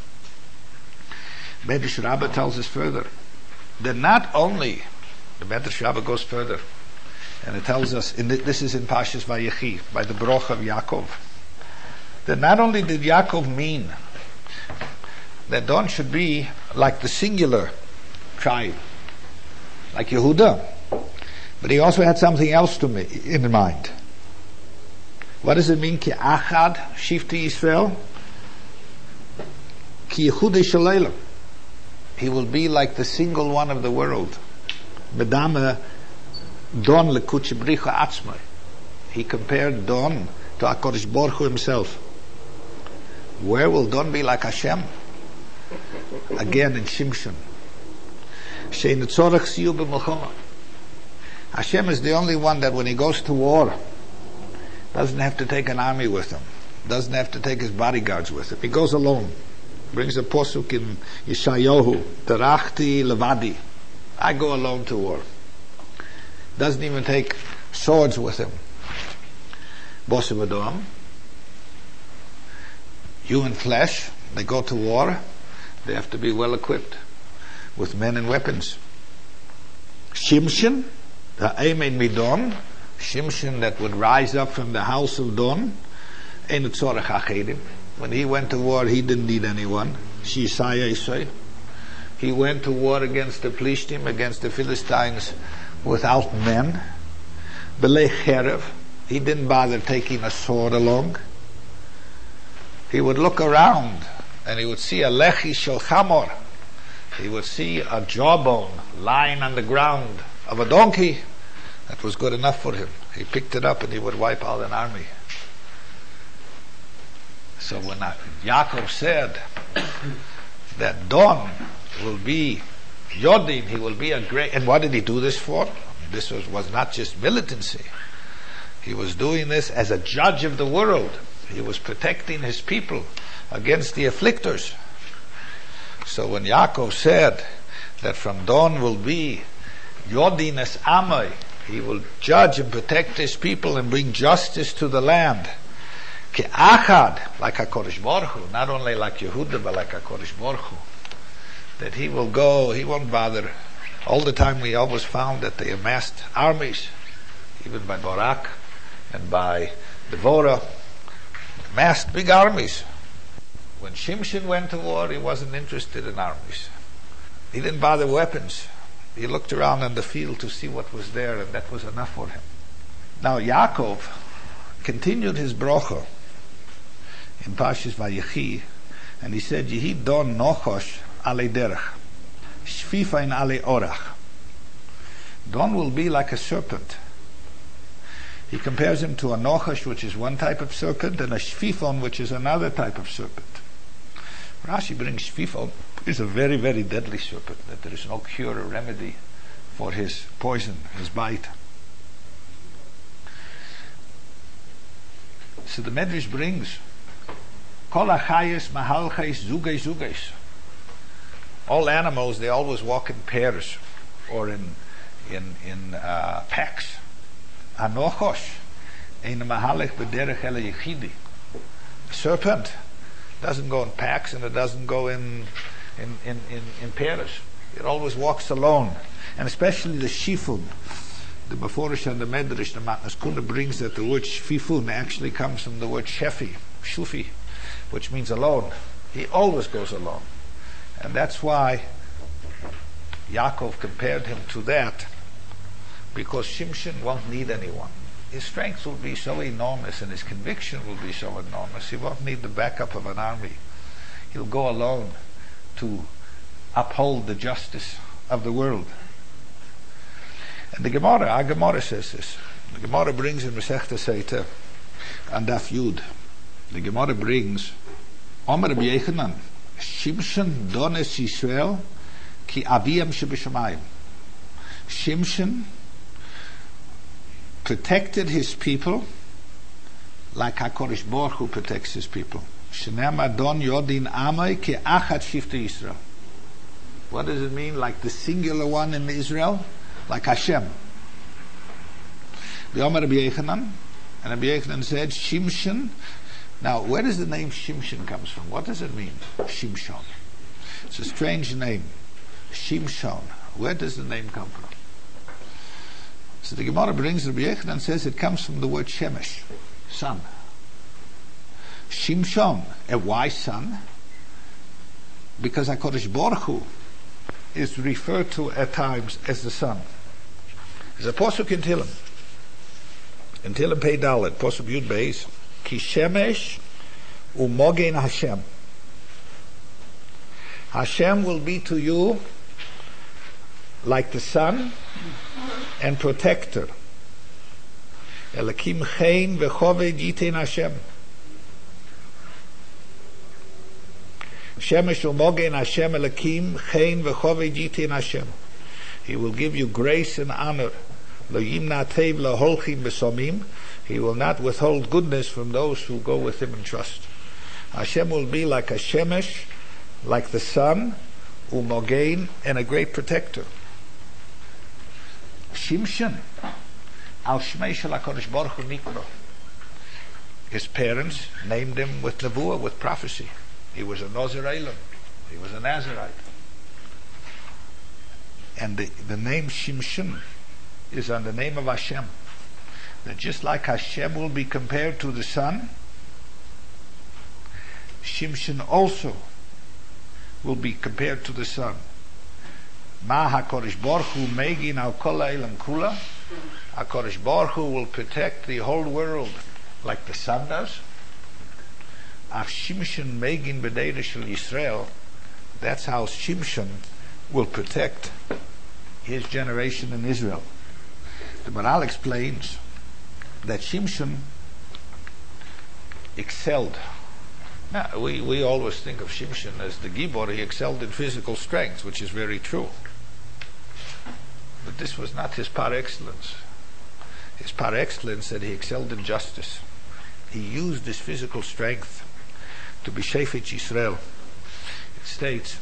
Medrash Rabbah tells us further that not only, the Medrash Rabbah goes further, and it tells us, in the, this is in Parshas Vayechi, by the Broch of Yaakov, that not only did Yaakov mean that Don should be like the singular tribe, like Yehuda, but he also had something else to me in mind. What does it mean? Ki achad shiftei Yisrael, ki Yehuda shaleilam. He will be like the single one of the world. Medame Don lekutche bricha atzmai. He compared Don to HaKadosh Baruch Hu himself. Where will Don be like Hashem? Again in Shimshon. Shein tzorach siyu b'melchama. Hashem is the only one that when he goes to war, doesn't have to take an army with him, doesn't have to take his bodyguards with him. He goes alone. Brings a posuk in Yeshayahu, Terachti levadi. I go alone to war. Doesn't even take swords with him. Bosim Adom, human flesh, they go to war, they have to be well equipped with men and weapons. Shimshon, the Eimen Midon, Shimshon that would rise up from the house of Don, Ein Tzorach Achedim. When he went to war, he didn't need anyone. Shisaya Isai. He went to war against the Plishtim, against the Philistines, without men. Belei Cherev. He didn't bother taking a sword along. He would look around and he would see a lechi shel chamor. He would see a jawbone lying on the ground of a donkey. That was good enough for him. He picked it up and he would wipe out an army. So when I, Yaakov said that Don will be Yodin, he will be a great, and what did he do this for? This was, was not just militancy. He was doing this as a judge of the world. He was protecting his people against the afflictors. So when Yaakov said that from Don will be Yodin es Amai, he will judge and protect his people and bring justice to the land. Ke'achad, like HaKadosh Baruch Hu, not only like Yehuda, but like HaKadosh Baruch Hu. That he will go, he won't bother. All the time we always found that they amassed armies, even by Barak and by Devorah, amassed big armies. When Shimshon went to war, he wasn't interested in armies. He didn't bother weapons. He looked around on the field to see what was there, and that was enough for him. Now Yaakov continued his bracha in Parshas Vayechi, and he said, Yehi don nochosh ale derech, shfifain ale orach. Don will be like a serpent. He compares him to a nochosh, which is one type of serpent, and a shfifon, which is another type of serpent. Rashi brings shfifon is a very, very deadly serpent, that there is no cure or remedy for his poison, his bite. So the Medrash brings Kol hachayes mahalchais zugei zugeis. All animals, they always walk in pairs or in in in uh, packs. Anochosh ein mahalech b'derech ele yechidi. Serpent doesn't go in packs, and it doesn't go in in in in, in pairs. It always walks alone, and especially the shifun. The Meforish and the Medrash, the Matnas Kuna brings that the word shfifun actually comes from the word shefi, shufi, which means alone. He always goes alone. And that's why Yaakov compared him to that, because Shimshon won't need anyone. His strength will be so enormous and his conviction will be so enormous, he won't need the backup of an army. He'll go alone to uphold the justice of the world. And the Gemara, our Gemara says this. The Gemara brings in Masechta Seita and Daf Yud. The Gemara brings Omer Rabbi Yechanan, Shimshon dones Yisrael ki aviyam shebishamayim. Shimshon protected his people like HaKadosh Baruch Hu protects his people. Shenema don yodin amay ki achat shifte Yisrael. What does it mean? Like the singular one in Israel? Like Hashem. The Omer Rabbi Yechanan, and Rabbi Yechanan said, Shimshon. Now, where does the name Shimshon comes from? What does it mean? Shimshon. It's a strange name. Shimshon. Where does the name come from? So the Gemara brings Rabbi Yechanan and says it comes from the word Shemesh, sun. Shimshon. And why sun? Because HaKadosh Baruch Hu is referred to at times as the sun. There's a posuk in Tehillim. In Tehillim Pei Dalet, posuk Yud Beis, Ki Shemesh umogen Hashem. Hashem will be to you like the sun and protector. Elakim Chein v'choved yitein Hashem. Shemesh umogen Hashem elakim Chein v'choved yitein Hashem. He will give you grace and honor. Lo yimna tev lo holchim b'somim. He will not withhold goodness from those who go with him in trust. Hashem will be like a shemesh, like the sun, umogen, and a great protector. Shimshon, al shmei shel HaKadosh Baruch Hu nikro. His parents named him with nevuah, with prophecy. He was a Nazir Eilam. He was a Nazirite. And the, the name Shimshon is on the name of Hashem. That just like Hashem will be compared to the sun, Shimshon also will be compared to the sun. Ma HaKadosh Baruch Hu megin al kol ha'olam kula. HaKadosh Baruch Hu will protect the whole world like the sun does. Ach Shimshon megin b'deira shel Yisrael. That's how Shimshon will protect his generation in Israel. The Maral explains that Shimshon excelled Now, we, we always think of Shimshon as the Gibor. He excelled in physical strength, which is very true. But this was not his par excellence. His par excellence that he excelled in justice. He used his physical strength to be Shefet Yisrael. It states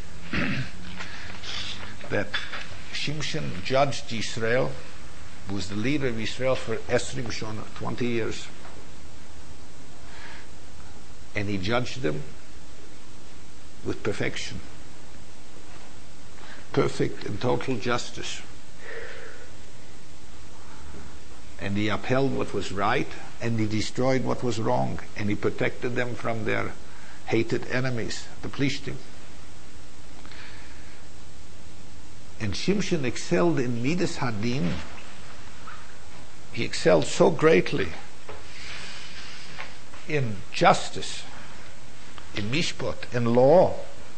that Shimshon judged Yisrael, was the leader of Yisrael for Esrim Shana, twenty years. And he judged them with perfection. Perfect and total justice. And he upheld what was right, and he destroyed what was wrong, and he protected them from their hated enemies, the Plishtim. And Shimshon excelled in Midas Hadin. He excelled so greatly in justice, in mishpat, in law,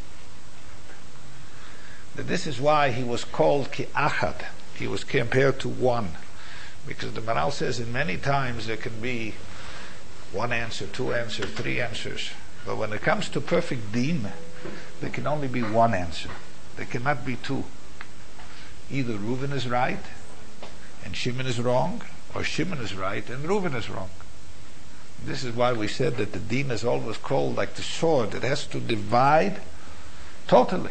that this is why he was called ki achad. He was compared to one, because the Maral says in many times there can be one answer, two answers, three answers, but when it comes to perfect din, there can only be one answer. There cannot be two. Either Reuven is right and Shimon is wrong, or Shimon is right and Reuven is wrong. This is why we said that the din is always called like the sword. It has to divide totally.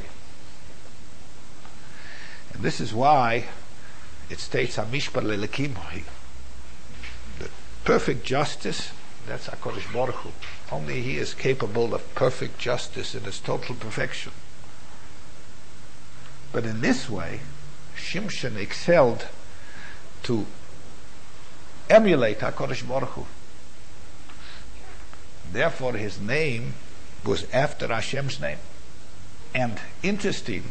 And this is why it states HaMishpat le'Elokim hu. The perfect justice, that's HaKadosh Baruch Hu. Only He is capable of perfect justice in its total perfection. But in this way, Shimshon excelled to emulate HaKadosh Baruch Hu. Therefore, his name was after Hashem's name. And interesting,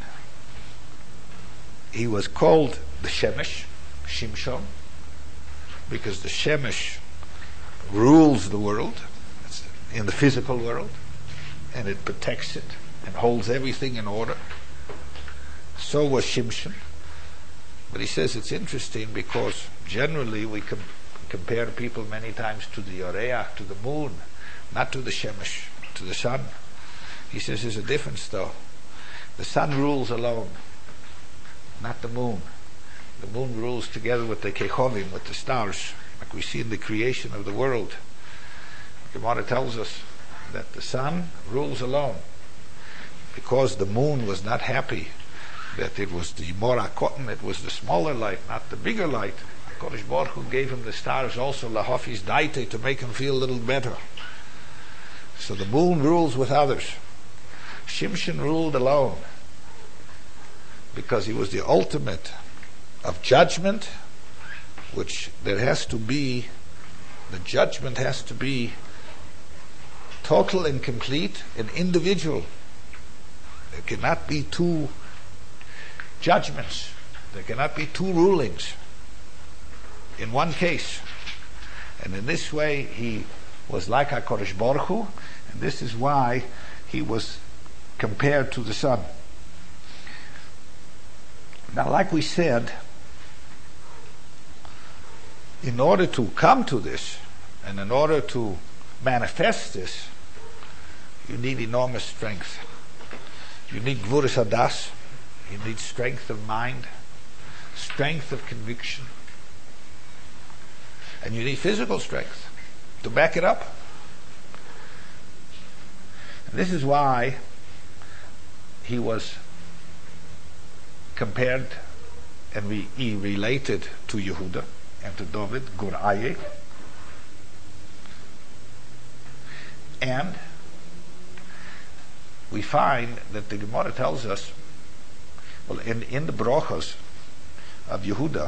he was called the Shemesh, Shimshon, because the Shemesh rules the world, in the physical world, and it protects it and holds everything in order. So was Shimshon. But he says it's interesting because generally we com- compare people many times to the Yoreach, to the moon, not to the Shemesh, to the sun. He says there's a difference though. The sun rules alone, not the moon. The moon rules together with the Kechovim, with the stars, like we see in the creation of the world. Gemara tells us that the sun rules alone because the moon was not happy that it was the Mora cotton, it was the smaller light, not the bigger light. HaKadosh Baruch Hu gave him the stars also, Lahofis Daite, to make him feel a little better. So the moon rules with others. Shimshon ruled alone because he was the ultimate of judgment, which there has to be, the judgment has to be total and complete and individual. There cannot be two judgments. There cannot be two rulings in one case. And in this way he was like HaKadosh Baruch Hu, and this is why he was compared to the sun. Now, like we said, in order to come to this, and in order to manifest this, you need enormous strength. You need Gvuras Hadas, you need strength of mind, strength of conviction, and you need physical strength to back it up. And this is why he was compared and we, he related to Yehuda and to David, Gur Aye. And we find that the Gemara tells us, well, in, in the brachos of Yehuda,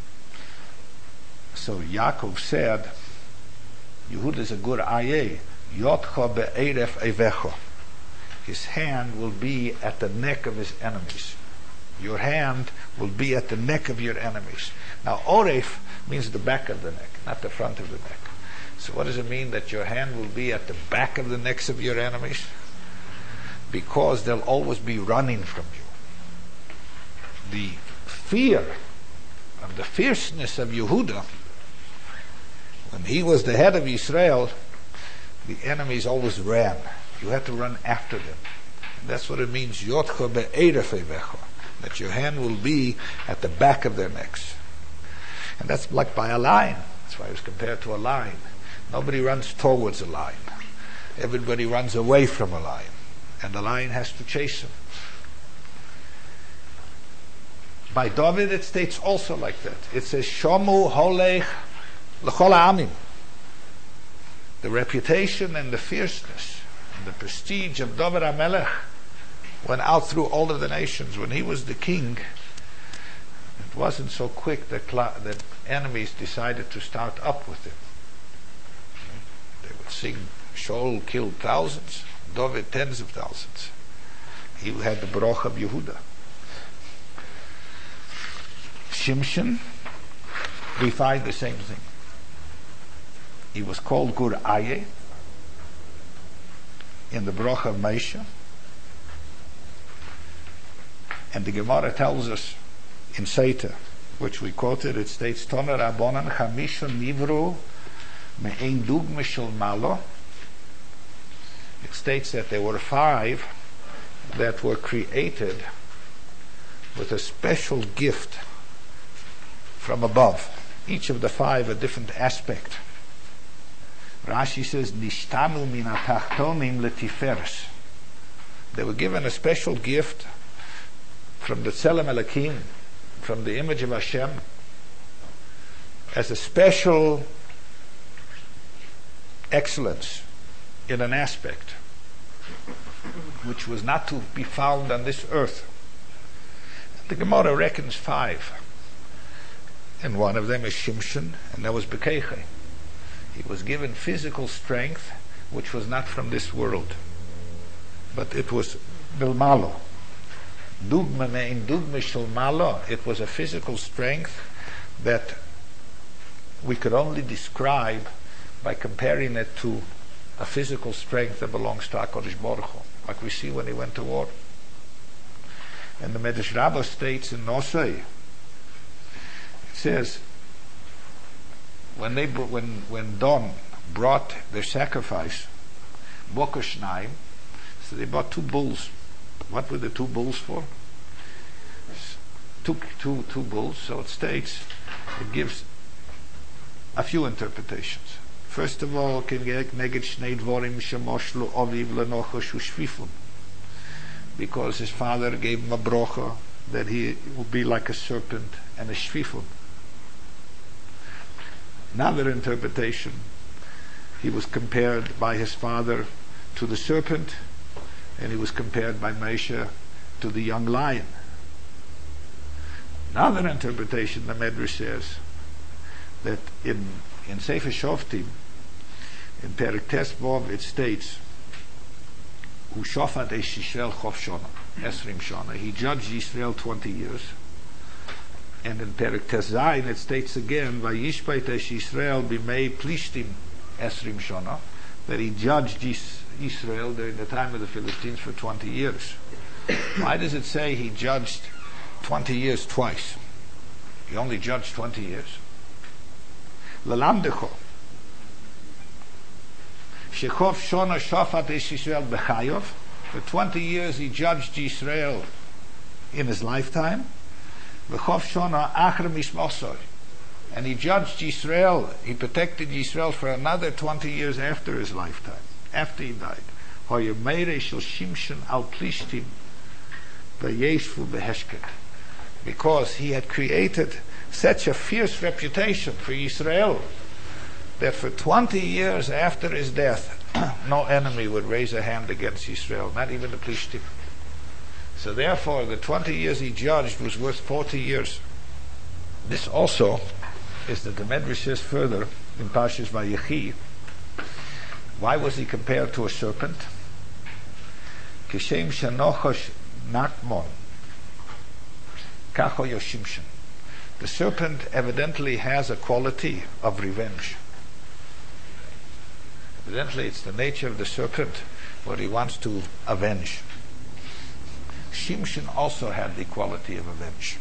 so Yaakov said, Yehuda is a Gur Aye, Yotcha be'eref evecho. His hand will be at the neck of his enemies. Your hand will be at the neck of your enemies. Now, Oref means the back of the neck, not the front of the neck. So what does it mean that your hand will be at the back of the necks of your enemies? Because they'll always be running from you. The fear of the fierceness of Yehuda, when he was the head of Israel, the enemies always ran. You had to run after them. And that's what it means, Yodcha be'erefevecha, that your hand will be at the back of their necks. And that's like by a lion. That's why it was compared to a lion. Nobody runs towards a lion. Everybody runs away from a lion. And the lion has to chase him. By David it states also like that. It says, Shomu holech l'chol ha'amim. The reputation and the fierceness and the prestige of David HaMelech went out through all of the nations. When he was the king, it wasn't so quick that, that enemies decided to start up with him. They would sing, Shaul killed thousands, David tens of thousands. He had the Baruch of Yehuda. Shimshon, we find the same thing. He was called Gur Aye in the Baruch of Meisha. And the Gemara tells us in Seita, which we quoted, it states, Toner Rabbanan Chamishon Nivru Me'ein Dugme Shel Malo. It states that there were five that were created with a special gift from above. Each of the five a different aspect. Rashi says, Nishtanu min atachtonim letiferes. They were given a special gift from the Tzelem Elokim, from the image of Hashem, as a special excellence in an aspect which was not to be found on this earth. The Gemara reckons five. And one of them is Shimshon, and that was Bekeiche. He was given physical strength which was not from this world, but it was Bilmalo. Dugma me'in dugma shel malo. It was a physical strength that we could only describe by comparing it to a physical strength that belongs to HaKadosh Baruch Hu, like we see when he went to war. And the Medrash Rabbah states in Nosei, it says, when they when when Don brought their sacrifice, Boker Shnaim, so they bought two bulls. What were the two bulls for? Two, two, two bulls. So it states, it gives a few interpretations. First of all, because his father gave him a brocha that he would be like a serpent and a shvifun. Another interpretation, he was compared by his father to the serpent, and he was compared by Moshe to the young lion. Another interpretation, the Medrash says, that in in Sefer Shoftim, in Perek Tes Vov, it states, "Hu shofat es Yisrael chof shana, esrim shana." He judged Israel twenty years. And in Perek Tes Zayin, it states again, "Vayishpait es Yisrael b'mei plishtim esrim shana," that he judged Israel during the time of the Philistines for twenty years. Why does it say he judged twenty years twice? He only judged twenty years. Lelamdecho. Shechov shona shafat es Yisrael b'chayov. For twenty years he judged Israel in his lifetime. V'chov shona achar mishmosoi. And he judged Israel, he protected Israel for another twenty years after his lifetime, after he died. Hoyemeire shel Shimshon al plishtim v'yeshvu beheshket. Because he had created such a fierce reputation for Israel that for twenty years after his death, no enemy would raise a hand against Israel, not even the Plishtim. So therefore, the twenty years he judged was worth forty years. This also is that the Medrash says further in Parshas Vayechi, why was he compared to a serpent? Kishem shanochosh nakmon kacho yoshimshon. The serpent evidently has a quality of revenge. Evidently, it's the nature of the serpent what he wants to avenge. Shimshon also had the quality of avenge.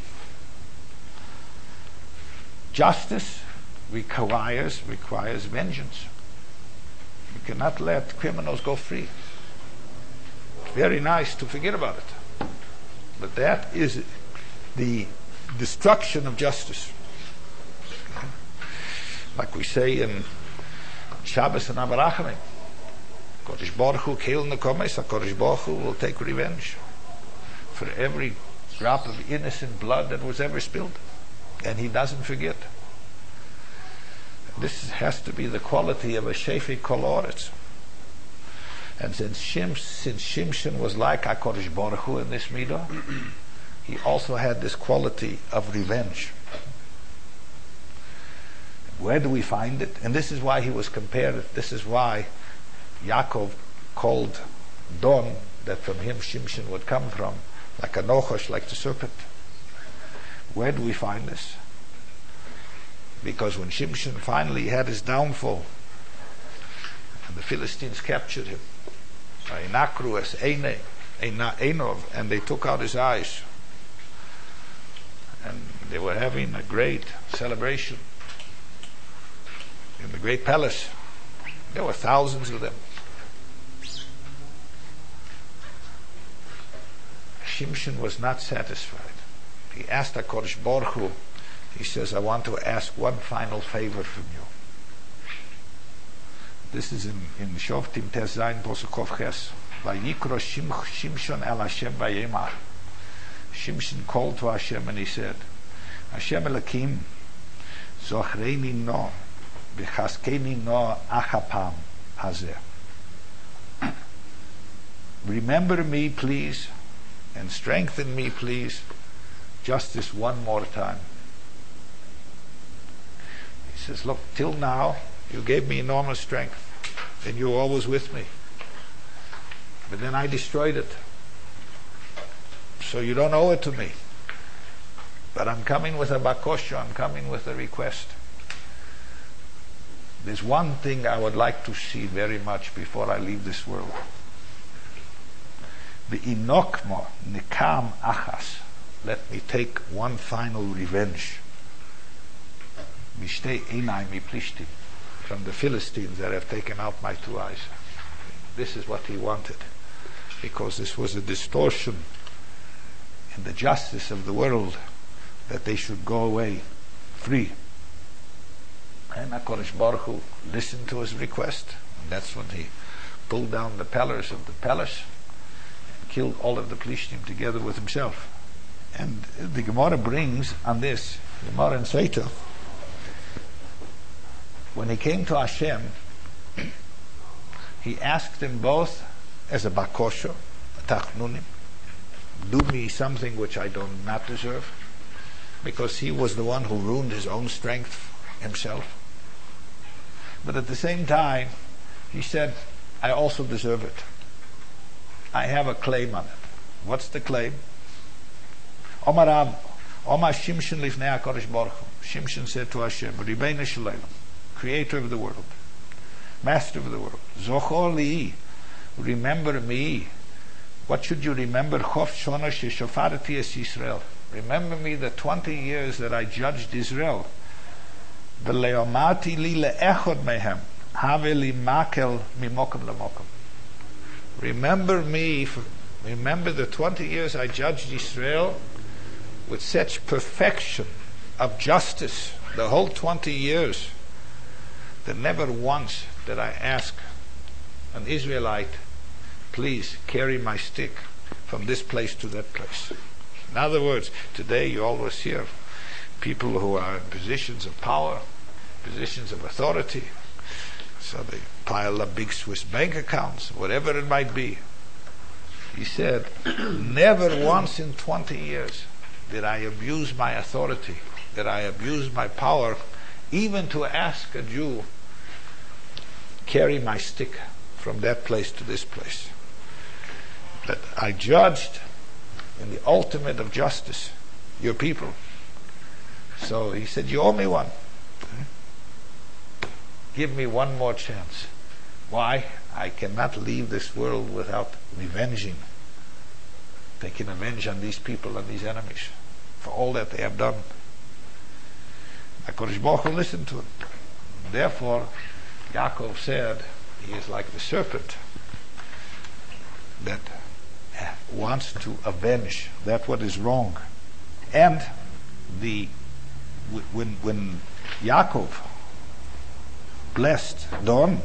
Justice requires requires vengeance. You cannot let criminals go free. very nice to forget about it. But that is the destruction of justice. Like we say in Shabbos and Abarachamim, Kodesh Baruch Hu Keil Nekomes, Kodesh Baruch Hu will take revenge for every drop of innocent blood that was ever spilled. And he doesn't forget. This has to be the quality of a Shefet Kol Haaretz. And since, Shim, since Shimshon was like HaKadosh Baruch Hu in this midah, he also had this quality of revenge. Where do we find it? And this is why he was compared. This is why Yaakov called Don, that from him Shimshon would come from, like a Nochosh, like the serpent. Where do we find this? Because when Shimshon finally had his downfall, and the Philistines captured him, Einakru es Einov, and they took out his eyes, and they were having a great celebration in the great palace. There were thousands of them. Shimshon was not satisfied. He asked HaKadosh Baruch Hu, he says, I want to ask one final favor from you. This is in, in Shoftim Tes Zayin Posukov Ches. Vayikro Shimshon el Hashem vayemar. Shimshon called to Hashem and he said, Hashem Elokim, zochreini no, v'chaskeni no achapam hazeh. Remember me, please, and strengthen me, please, just this one more time. He says, look, till now, you gave me enormous strength, and you were always with me. But then I destroyed it. So you don't owe it to me. But I'm coming with a bakosha, I'm coming with a request. There's one thing I would like to see very much before I leave this world. V'inokmo nikam achas. Let me take one final revenge. Mishtei einai miplishtim. From the Philistines that have taken out my two eyes. This is what he wanted. Because this was a distortion in the justice of the world, that they should go away free. And HaKadosh Baruch Hu listened to his request. And that's when he pulled down the pillars of the palace and killed all of the Plishtim together with himself. And the Gemara brings on this, Gemara in Seita, when he came to Hashem, he asked him both as a bakosha, a tachnunim, do me something which I do not deserve, because he was the one who ruined his own strength himself. But at the same time, he said, I also deserve it. I have a claim on it. What's the claim? Omar Ab, Omar Shimshon lifnei HaKadosh Baruch Hu. Shimshon said to Hashem, Ribeinu Shalom, Creator of the world, Master of the world, Zochor li, remember me. What should you remember? Chof shona sheshofarati es Yisrael. Remember me the twenty years that I judged Israel. V'leomati li le'echod mehem, have li makel mimokum lemokum. Remember me, for, remember the twenty years I judged Israel with such perfection of justice, the whole twenty years, that never once did I ask an Israelite, please carry my stick from this place to that place. In other words, today you always hear people who are in positions of power, positions of authority, so they pile up big Swiss bank accounts, whatever it might be. He said, never once in twenty years did I abuse my authority, did I abuse my power, even to ask a Jew, carry my stick from that place to this place. That I judged in the ultimate of justice your people. So he said, you owe me one. Give me one more chance. Why? I cannot leave this world without revenging, taking revenge on these people and these enemies for all that they have done. HaKadosh Baruch Hu listened to him. Therefore, Yaakov said, he is like the serpent that wants to avenge that what is wrong. And the when when Yaakov blessed Don,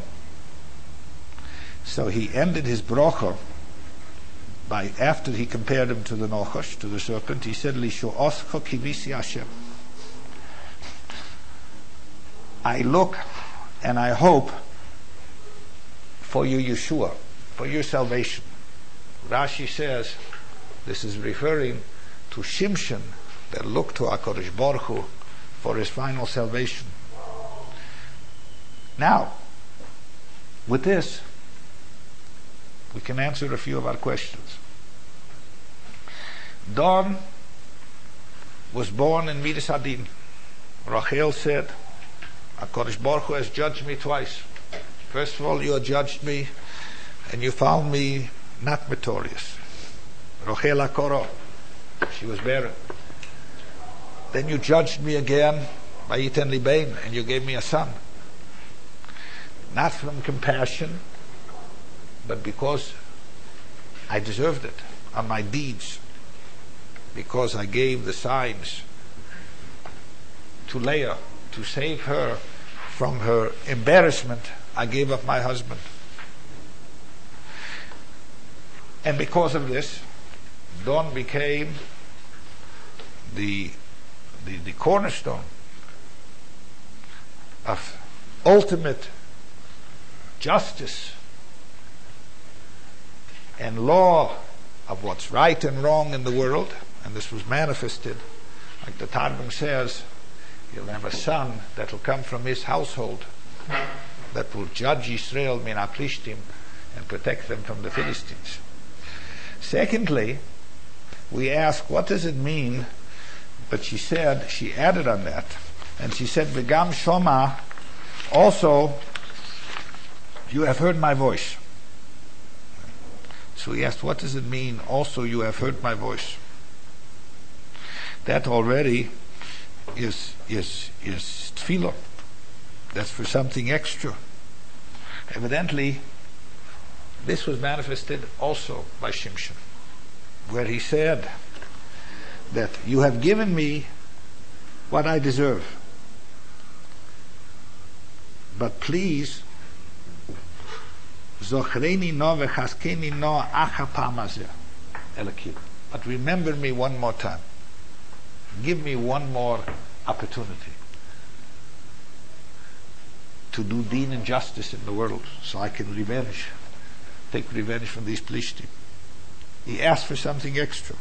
so he ended his bracha by, after he compared him to the Nochash, to the serpent, he said, Lisho oscha kivisi Hashem. I look and I hope for your Yeshua, for your salvation. Rashi says this is referring to Shimshon that looked to HaKadosh Baruch Hu for his final salvation. Now, with this, we can answer a few of our questions. Don was born in Midas Hadin. Rachel said, HaKadosh Baruch Hu has judged me twice. First of all, you judged me and you found me not meritorious. Rachel HaKorah, she was barren. Then you judged me again by Yiten Li Bein, and you gave me a son. Not from compassion, but because I deserved it on my deeds. Because I gave the signs to Leah to save her from her embarrassment, I gave up my husband. And because of this, Don became the, the, the cornerstone of ultimate justice and law of what's right and wrong in the world. And this was manifested, like the Targum says, you'll have a son that will come from his household that will judge Israel min Plishtim and protect them from the Philistines. Secondly, we ask, what does it mean? But she said, she added on that, and she said, V'gam Shoma, also, you have heard my voice. So we asked, what does it mean, also you have heard my voice? That already is is is tefillah. That's for something extra. Evidently, this was manifested also by Shimshon, where he said that you have given me what I deserve, but please, Zochreni no v'chaskeni no achapam hazeh Elokim. But remember me one more time. Give me one more opportunity to do deen and justice in the world, so I can revenge, take revenge from these Plishtim. He asked for something extra.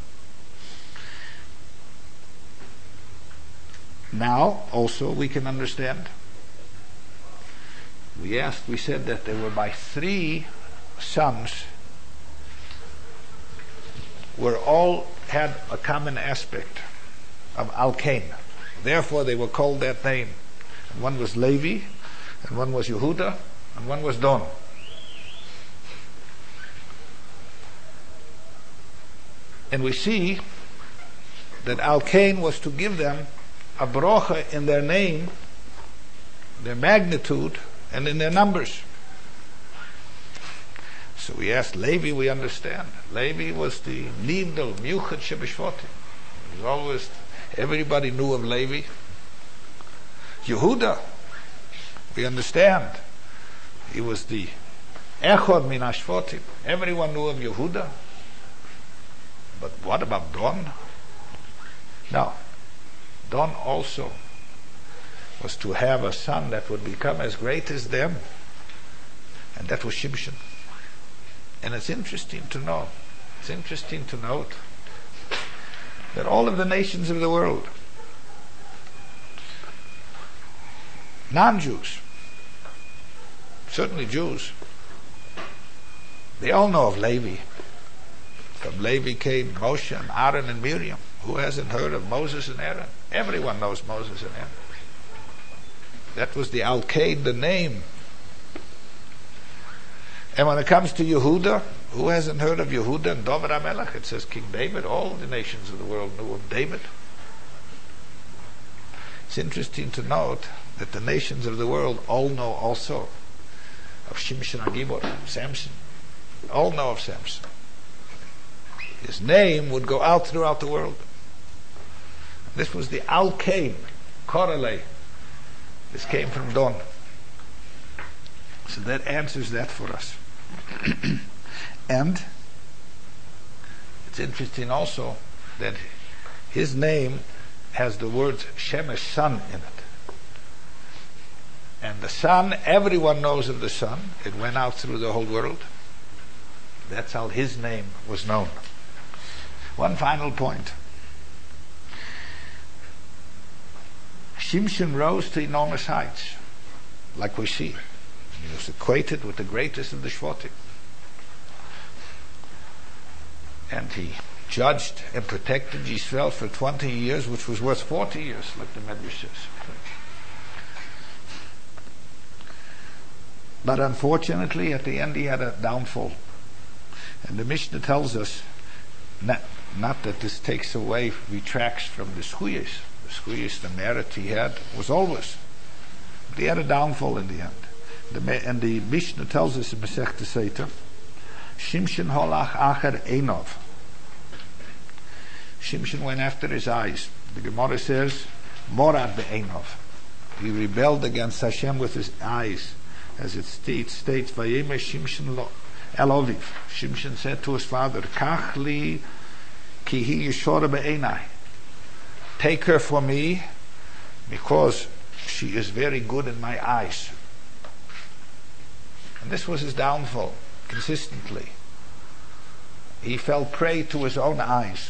Now, also, we can understand. We asked, we said that there were by three sons were all had a common aspect of Al-Kain. Therefore they were called that name. And one was Levi, and one was Yehuda, and one was Don. And we see that Al-Kain was to give them a brocha in their name, their magnitude, and in their numbers. So we asked Levi, we understand. Levi was the Nivdal, Miuchad Shebeshvotim. It was always, everybody knew of Levi. Yehuda, we understand. He was the Echod min Ashvotim. Everyone knew of Yehuda. But what about Don? No. Don also was to have a son that would become as great as them. And that was Shimshon. And it's interesting to know, it's interesting to note that all of the nations of the world, non-Jews, certainly Jews, they all know of Levi. From Levi came Moshe and Aaron and Miriam. Who hasn't heard of Moses and Aaron? Everyone knows Moses and Aaron. That was the Al-Kain, the name. And when it comes to Yehuda, who hasn't heard of Yehuda and David HaMelech? It says King David. All the nations of the world knew of David. It's interesting to note that the nations of the world all know also of Shimshon HaGibor, Samson. All know of Samson. His name would go out throughout the world. This was the Al-Kain, Korale. This came from Don. So that answers that for us. And it's interesting also that his name has the words Shemesh, sun, in it. And the sun, everyone knows of the sun. It went out through the whole world. That's how his name was known. One final point. Shimshon rose to enormous heights, like we see. He was equated with the greatest of the Shvatim. And he judged and protected Yisrael for twenty years, which was worth forty years, like the Medrash says. But unfortunately, at the end he had a downfall. And the Mishnah tells us, not, not that this takes away, retracts from the Schuyas. The Schuyas, the merit he had, was always. But he had a downfall in the end. The, and the Mishnah tells us in Masechta Seita, Shimshon holach acher einov. Shimshon went after his eyes. The Gemara says, Morad be'einov. He rebelled against Hashem with his eyes. As it states, states Vayeme Shimshon lo Eloviv. Shimshon said to his father, Kach li ki hi yeshora be'einai. Take her for me, because she is very good in my eyes. And this was his downfall, consistently. He fell prey to his own eyes.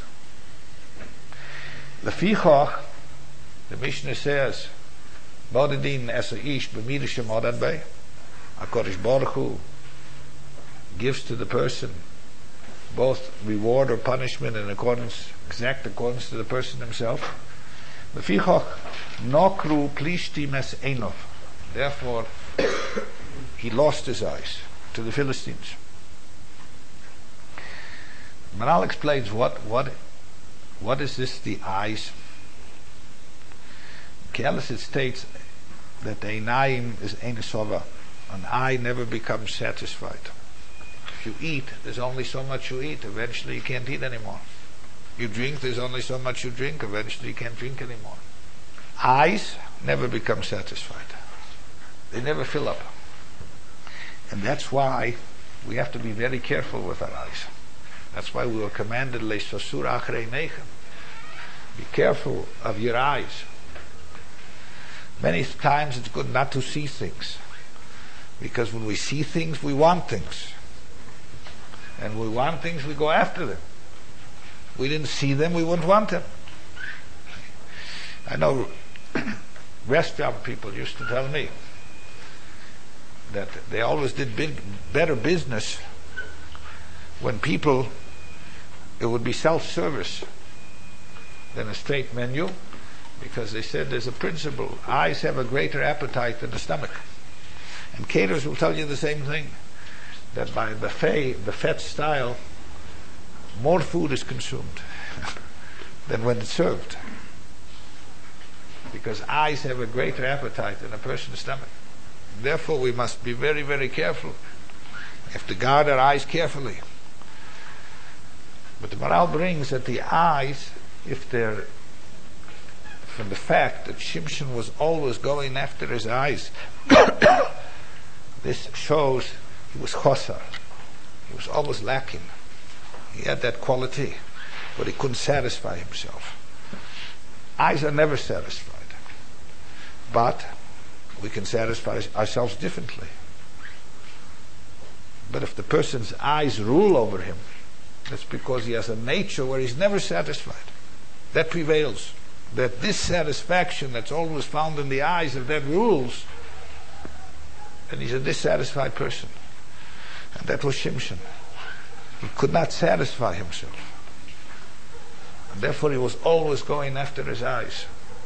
Lefichach, the Mishnah says, Bodedin es ish b'midish modad bei. HaKadosh Baruch Hu gives to the person both reward or punishment in accordance, exact accordance to the person himself. Lefichach nokru plishtim es einov. Therefore, he lost his eyes to the Philistines. Maral explains what what what is this, the eyes? Kelis, it states that the einayim is einesova. An eye never becomes satisfied. If you eat, there's only so much you eat. Eventually you can't eat anymore. You drink, there's only so much you drink. Eventually you can't drink anymore. Eyes never become satisfied. They never fill up. And that's why we have to be very careful with our eyes. That's why we were commanded, Leisosur achrei neichem. Be careful of your eyes. Many times it's good not to see things. Because when we see things, we want things. And when we want things, we go after them. If we didn't see them, we wouldn't want them. I know restaurant people used to tell me that they always did big, better business when people, it would be self-service than a straight menu, because they said there's a principle: eyes have a greater appetite than the stomach. And caterers will tell you the same thing, that by buffet, buffet style, more food is consumed than when it's served, because eyes have a greater appetite than a person's stomach. Therefore we must be very, very careful. We have to guard our eyes carefully. But the Maral brings that the eyes, if they're, from the fact that Shimshon was always going after his eyes, this shows he was chosar. He was always lacking. He had that quality, but he couldn't satisfy himself. Eyes are never satisfied. But we can satisfy ourselves differently. But if the person's eyes rule over him, that's because he has a nature where he's never satisfied. That prevails. That dissatisfaction that's always found in the eyes, if that rules, then he's a dissatisfied person. And that was Shimshon. He could not satisfy himself. And therefore he was always going after his eyes.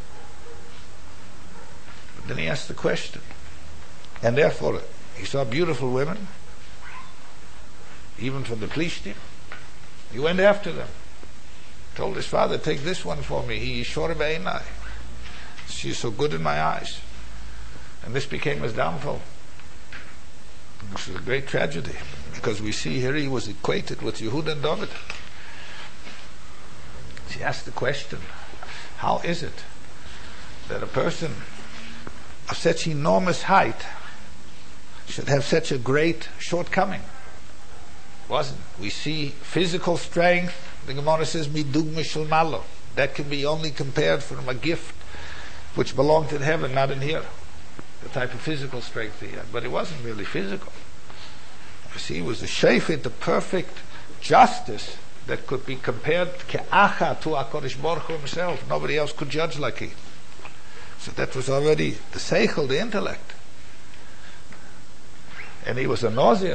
But then he asked the question. And therefore he saw beautiful women, even from the Plishtim. He went after them. Told his father, take this one for me. He shora be'einai. She is so good in my eyes. And this became his downfall. This was a great tragedy, because we see here he was equated with Yehuda and David. She asked the question, how is it that a person of such enormous height should have such a great shortcoming? Wasn't. We see physical strength. The Gemara says, "Midugma shel malo." That can be only compared from a gift which belonged in heaven, not in here. The type of physical strength he had, but it wasn't really physical. You see, he was a shefet, the perfect justice that could be compared ke'acha to HaKadosh Baruch Hu himself. Nobody else could judge like he. So that was already the seichel, the intellect. And he was a Nazir.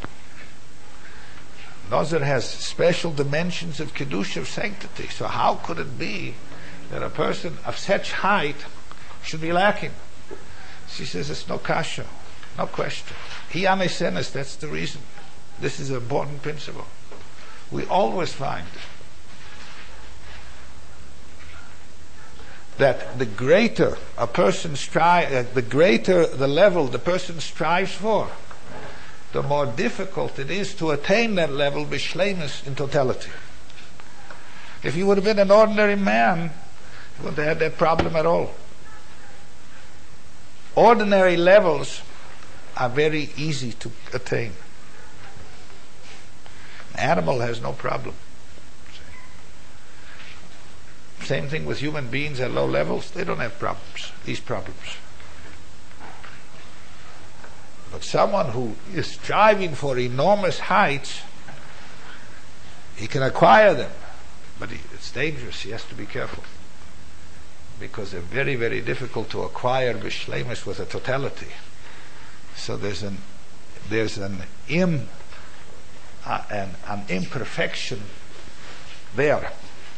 Nazir has special dimensions of Kedusha, of sanctity. So how could it be that a person of such height should be lacking? She says it's no kasha, no question. He amesenes, that's the reason. This is an important principle. We always find that the greater a person strive, uh, the greater the level the person strives for, the more difficult it is to attain that level b'shleimus in totality. If you would have been an ordinary man, you wouldn't have had that problem at all. Ordinary levels are very easy to attain. An animal has no problem. Same thing with human beings at low levels. They don't have problems, these problems. But someone who is striving for enormous heights, he can acquire them, but he, it's dangerous. He has to be careful, because they're very, very difficult to acquire b'shleimus with a totality. So there's an there's an im uh, an, an imperfection there.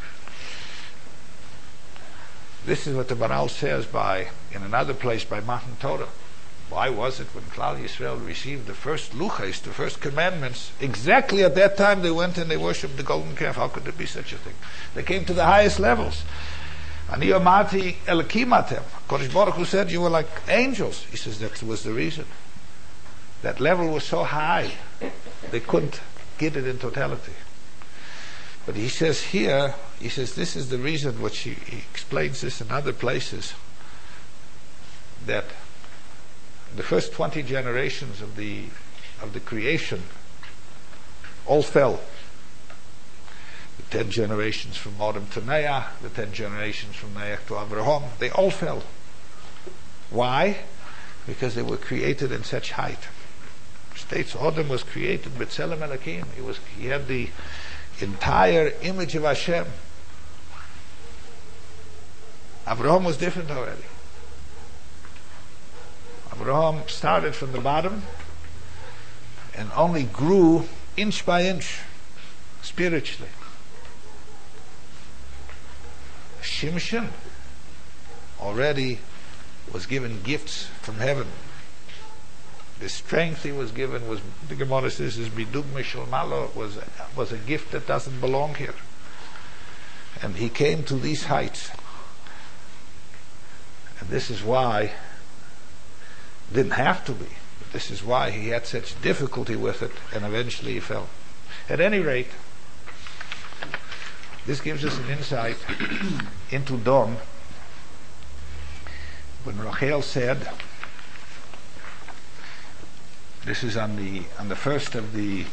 This is what the Baral says by in another place by Matan Torah. Why was it when Klal Yisrael received the first luchos, the first commandments, exactly at that time they went and they worshipped the golden calf? How could there be such a thing? They came to the highest levels. Ani amati elakimatem. Kodesh Baruch Hu said, you were like angels. He says that was the reason. That level was so high, they couldn't get it in totality. But he says here, he says this is the reason, which he, he explains this in other places, that the first twenty generations of the of the creation all fell. The ten generations from Adam to Noah, the ten generations from Noah to Abraham, they all fell. Why? Because they were created in such height. States Adam was created b'tzelem Elokim. He was he had the entire image of Hashem. Abraham was different already. Abraham started from the bottom and only grew inch by inch spiritually. Shimshon already was given gifts from heaven. The strength he was given was, the Gemara says, is midugma shel malo, was was a gift that doesn't belong here. And he came to these heights. And this is why, didn't have to be, but this is why he had such difficulty with it, and eventually he fell. At any rate, this gives us an insight into dawn. When Rachel said, this is on the on the first of the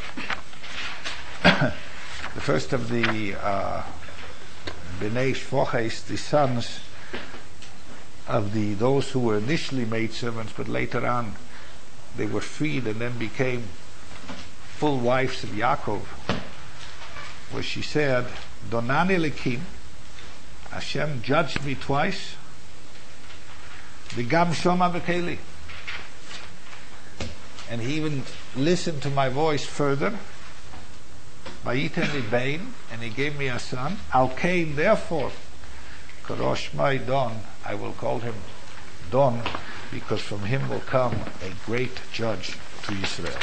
the first of the uh, Bnei Shvoches, the sons of the those who were initially made servants, but later on they were freed and then became full wives of Yaakov, where she said, Donani Lekim, Hashem judged me twice, V'gam Shoma V'keli, and he even listened to my voice further, Vayiten li Bain, and he gave me a son, Al Kain, therefore, Karosh Mai Don, I will call him Don, because from him will come a great judge to Israel.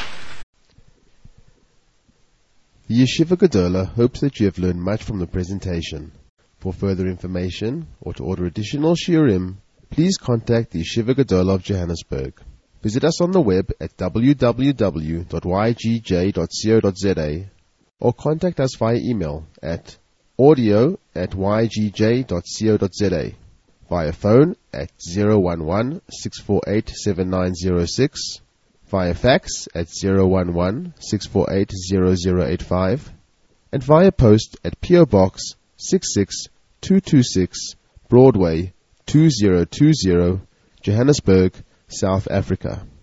The Yeshiva Gedola hopes that you have learned much from the presentation. For further information or to order additional shiurim, please contact the Yeshiva Gedola of Johannesburg. Visit us on the web at w w w dot y g j dot co dot z a or contact us via email at audio at y g j dot co dot z a, via phone at zero one one, six four eight, seven nine zero six, via fax at zero one one, six four eight, zero zero eight five, and via post at P O Box six six two two six, Broadway two zero two zero, Johannesburg, South Africa.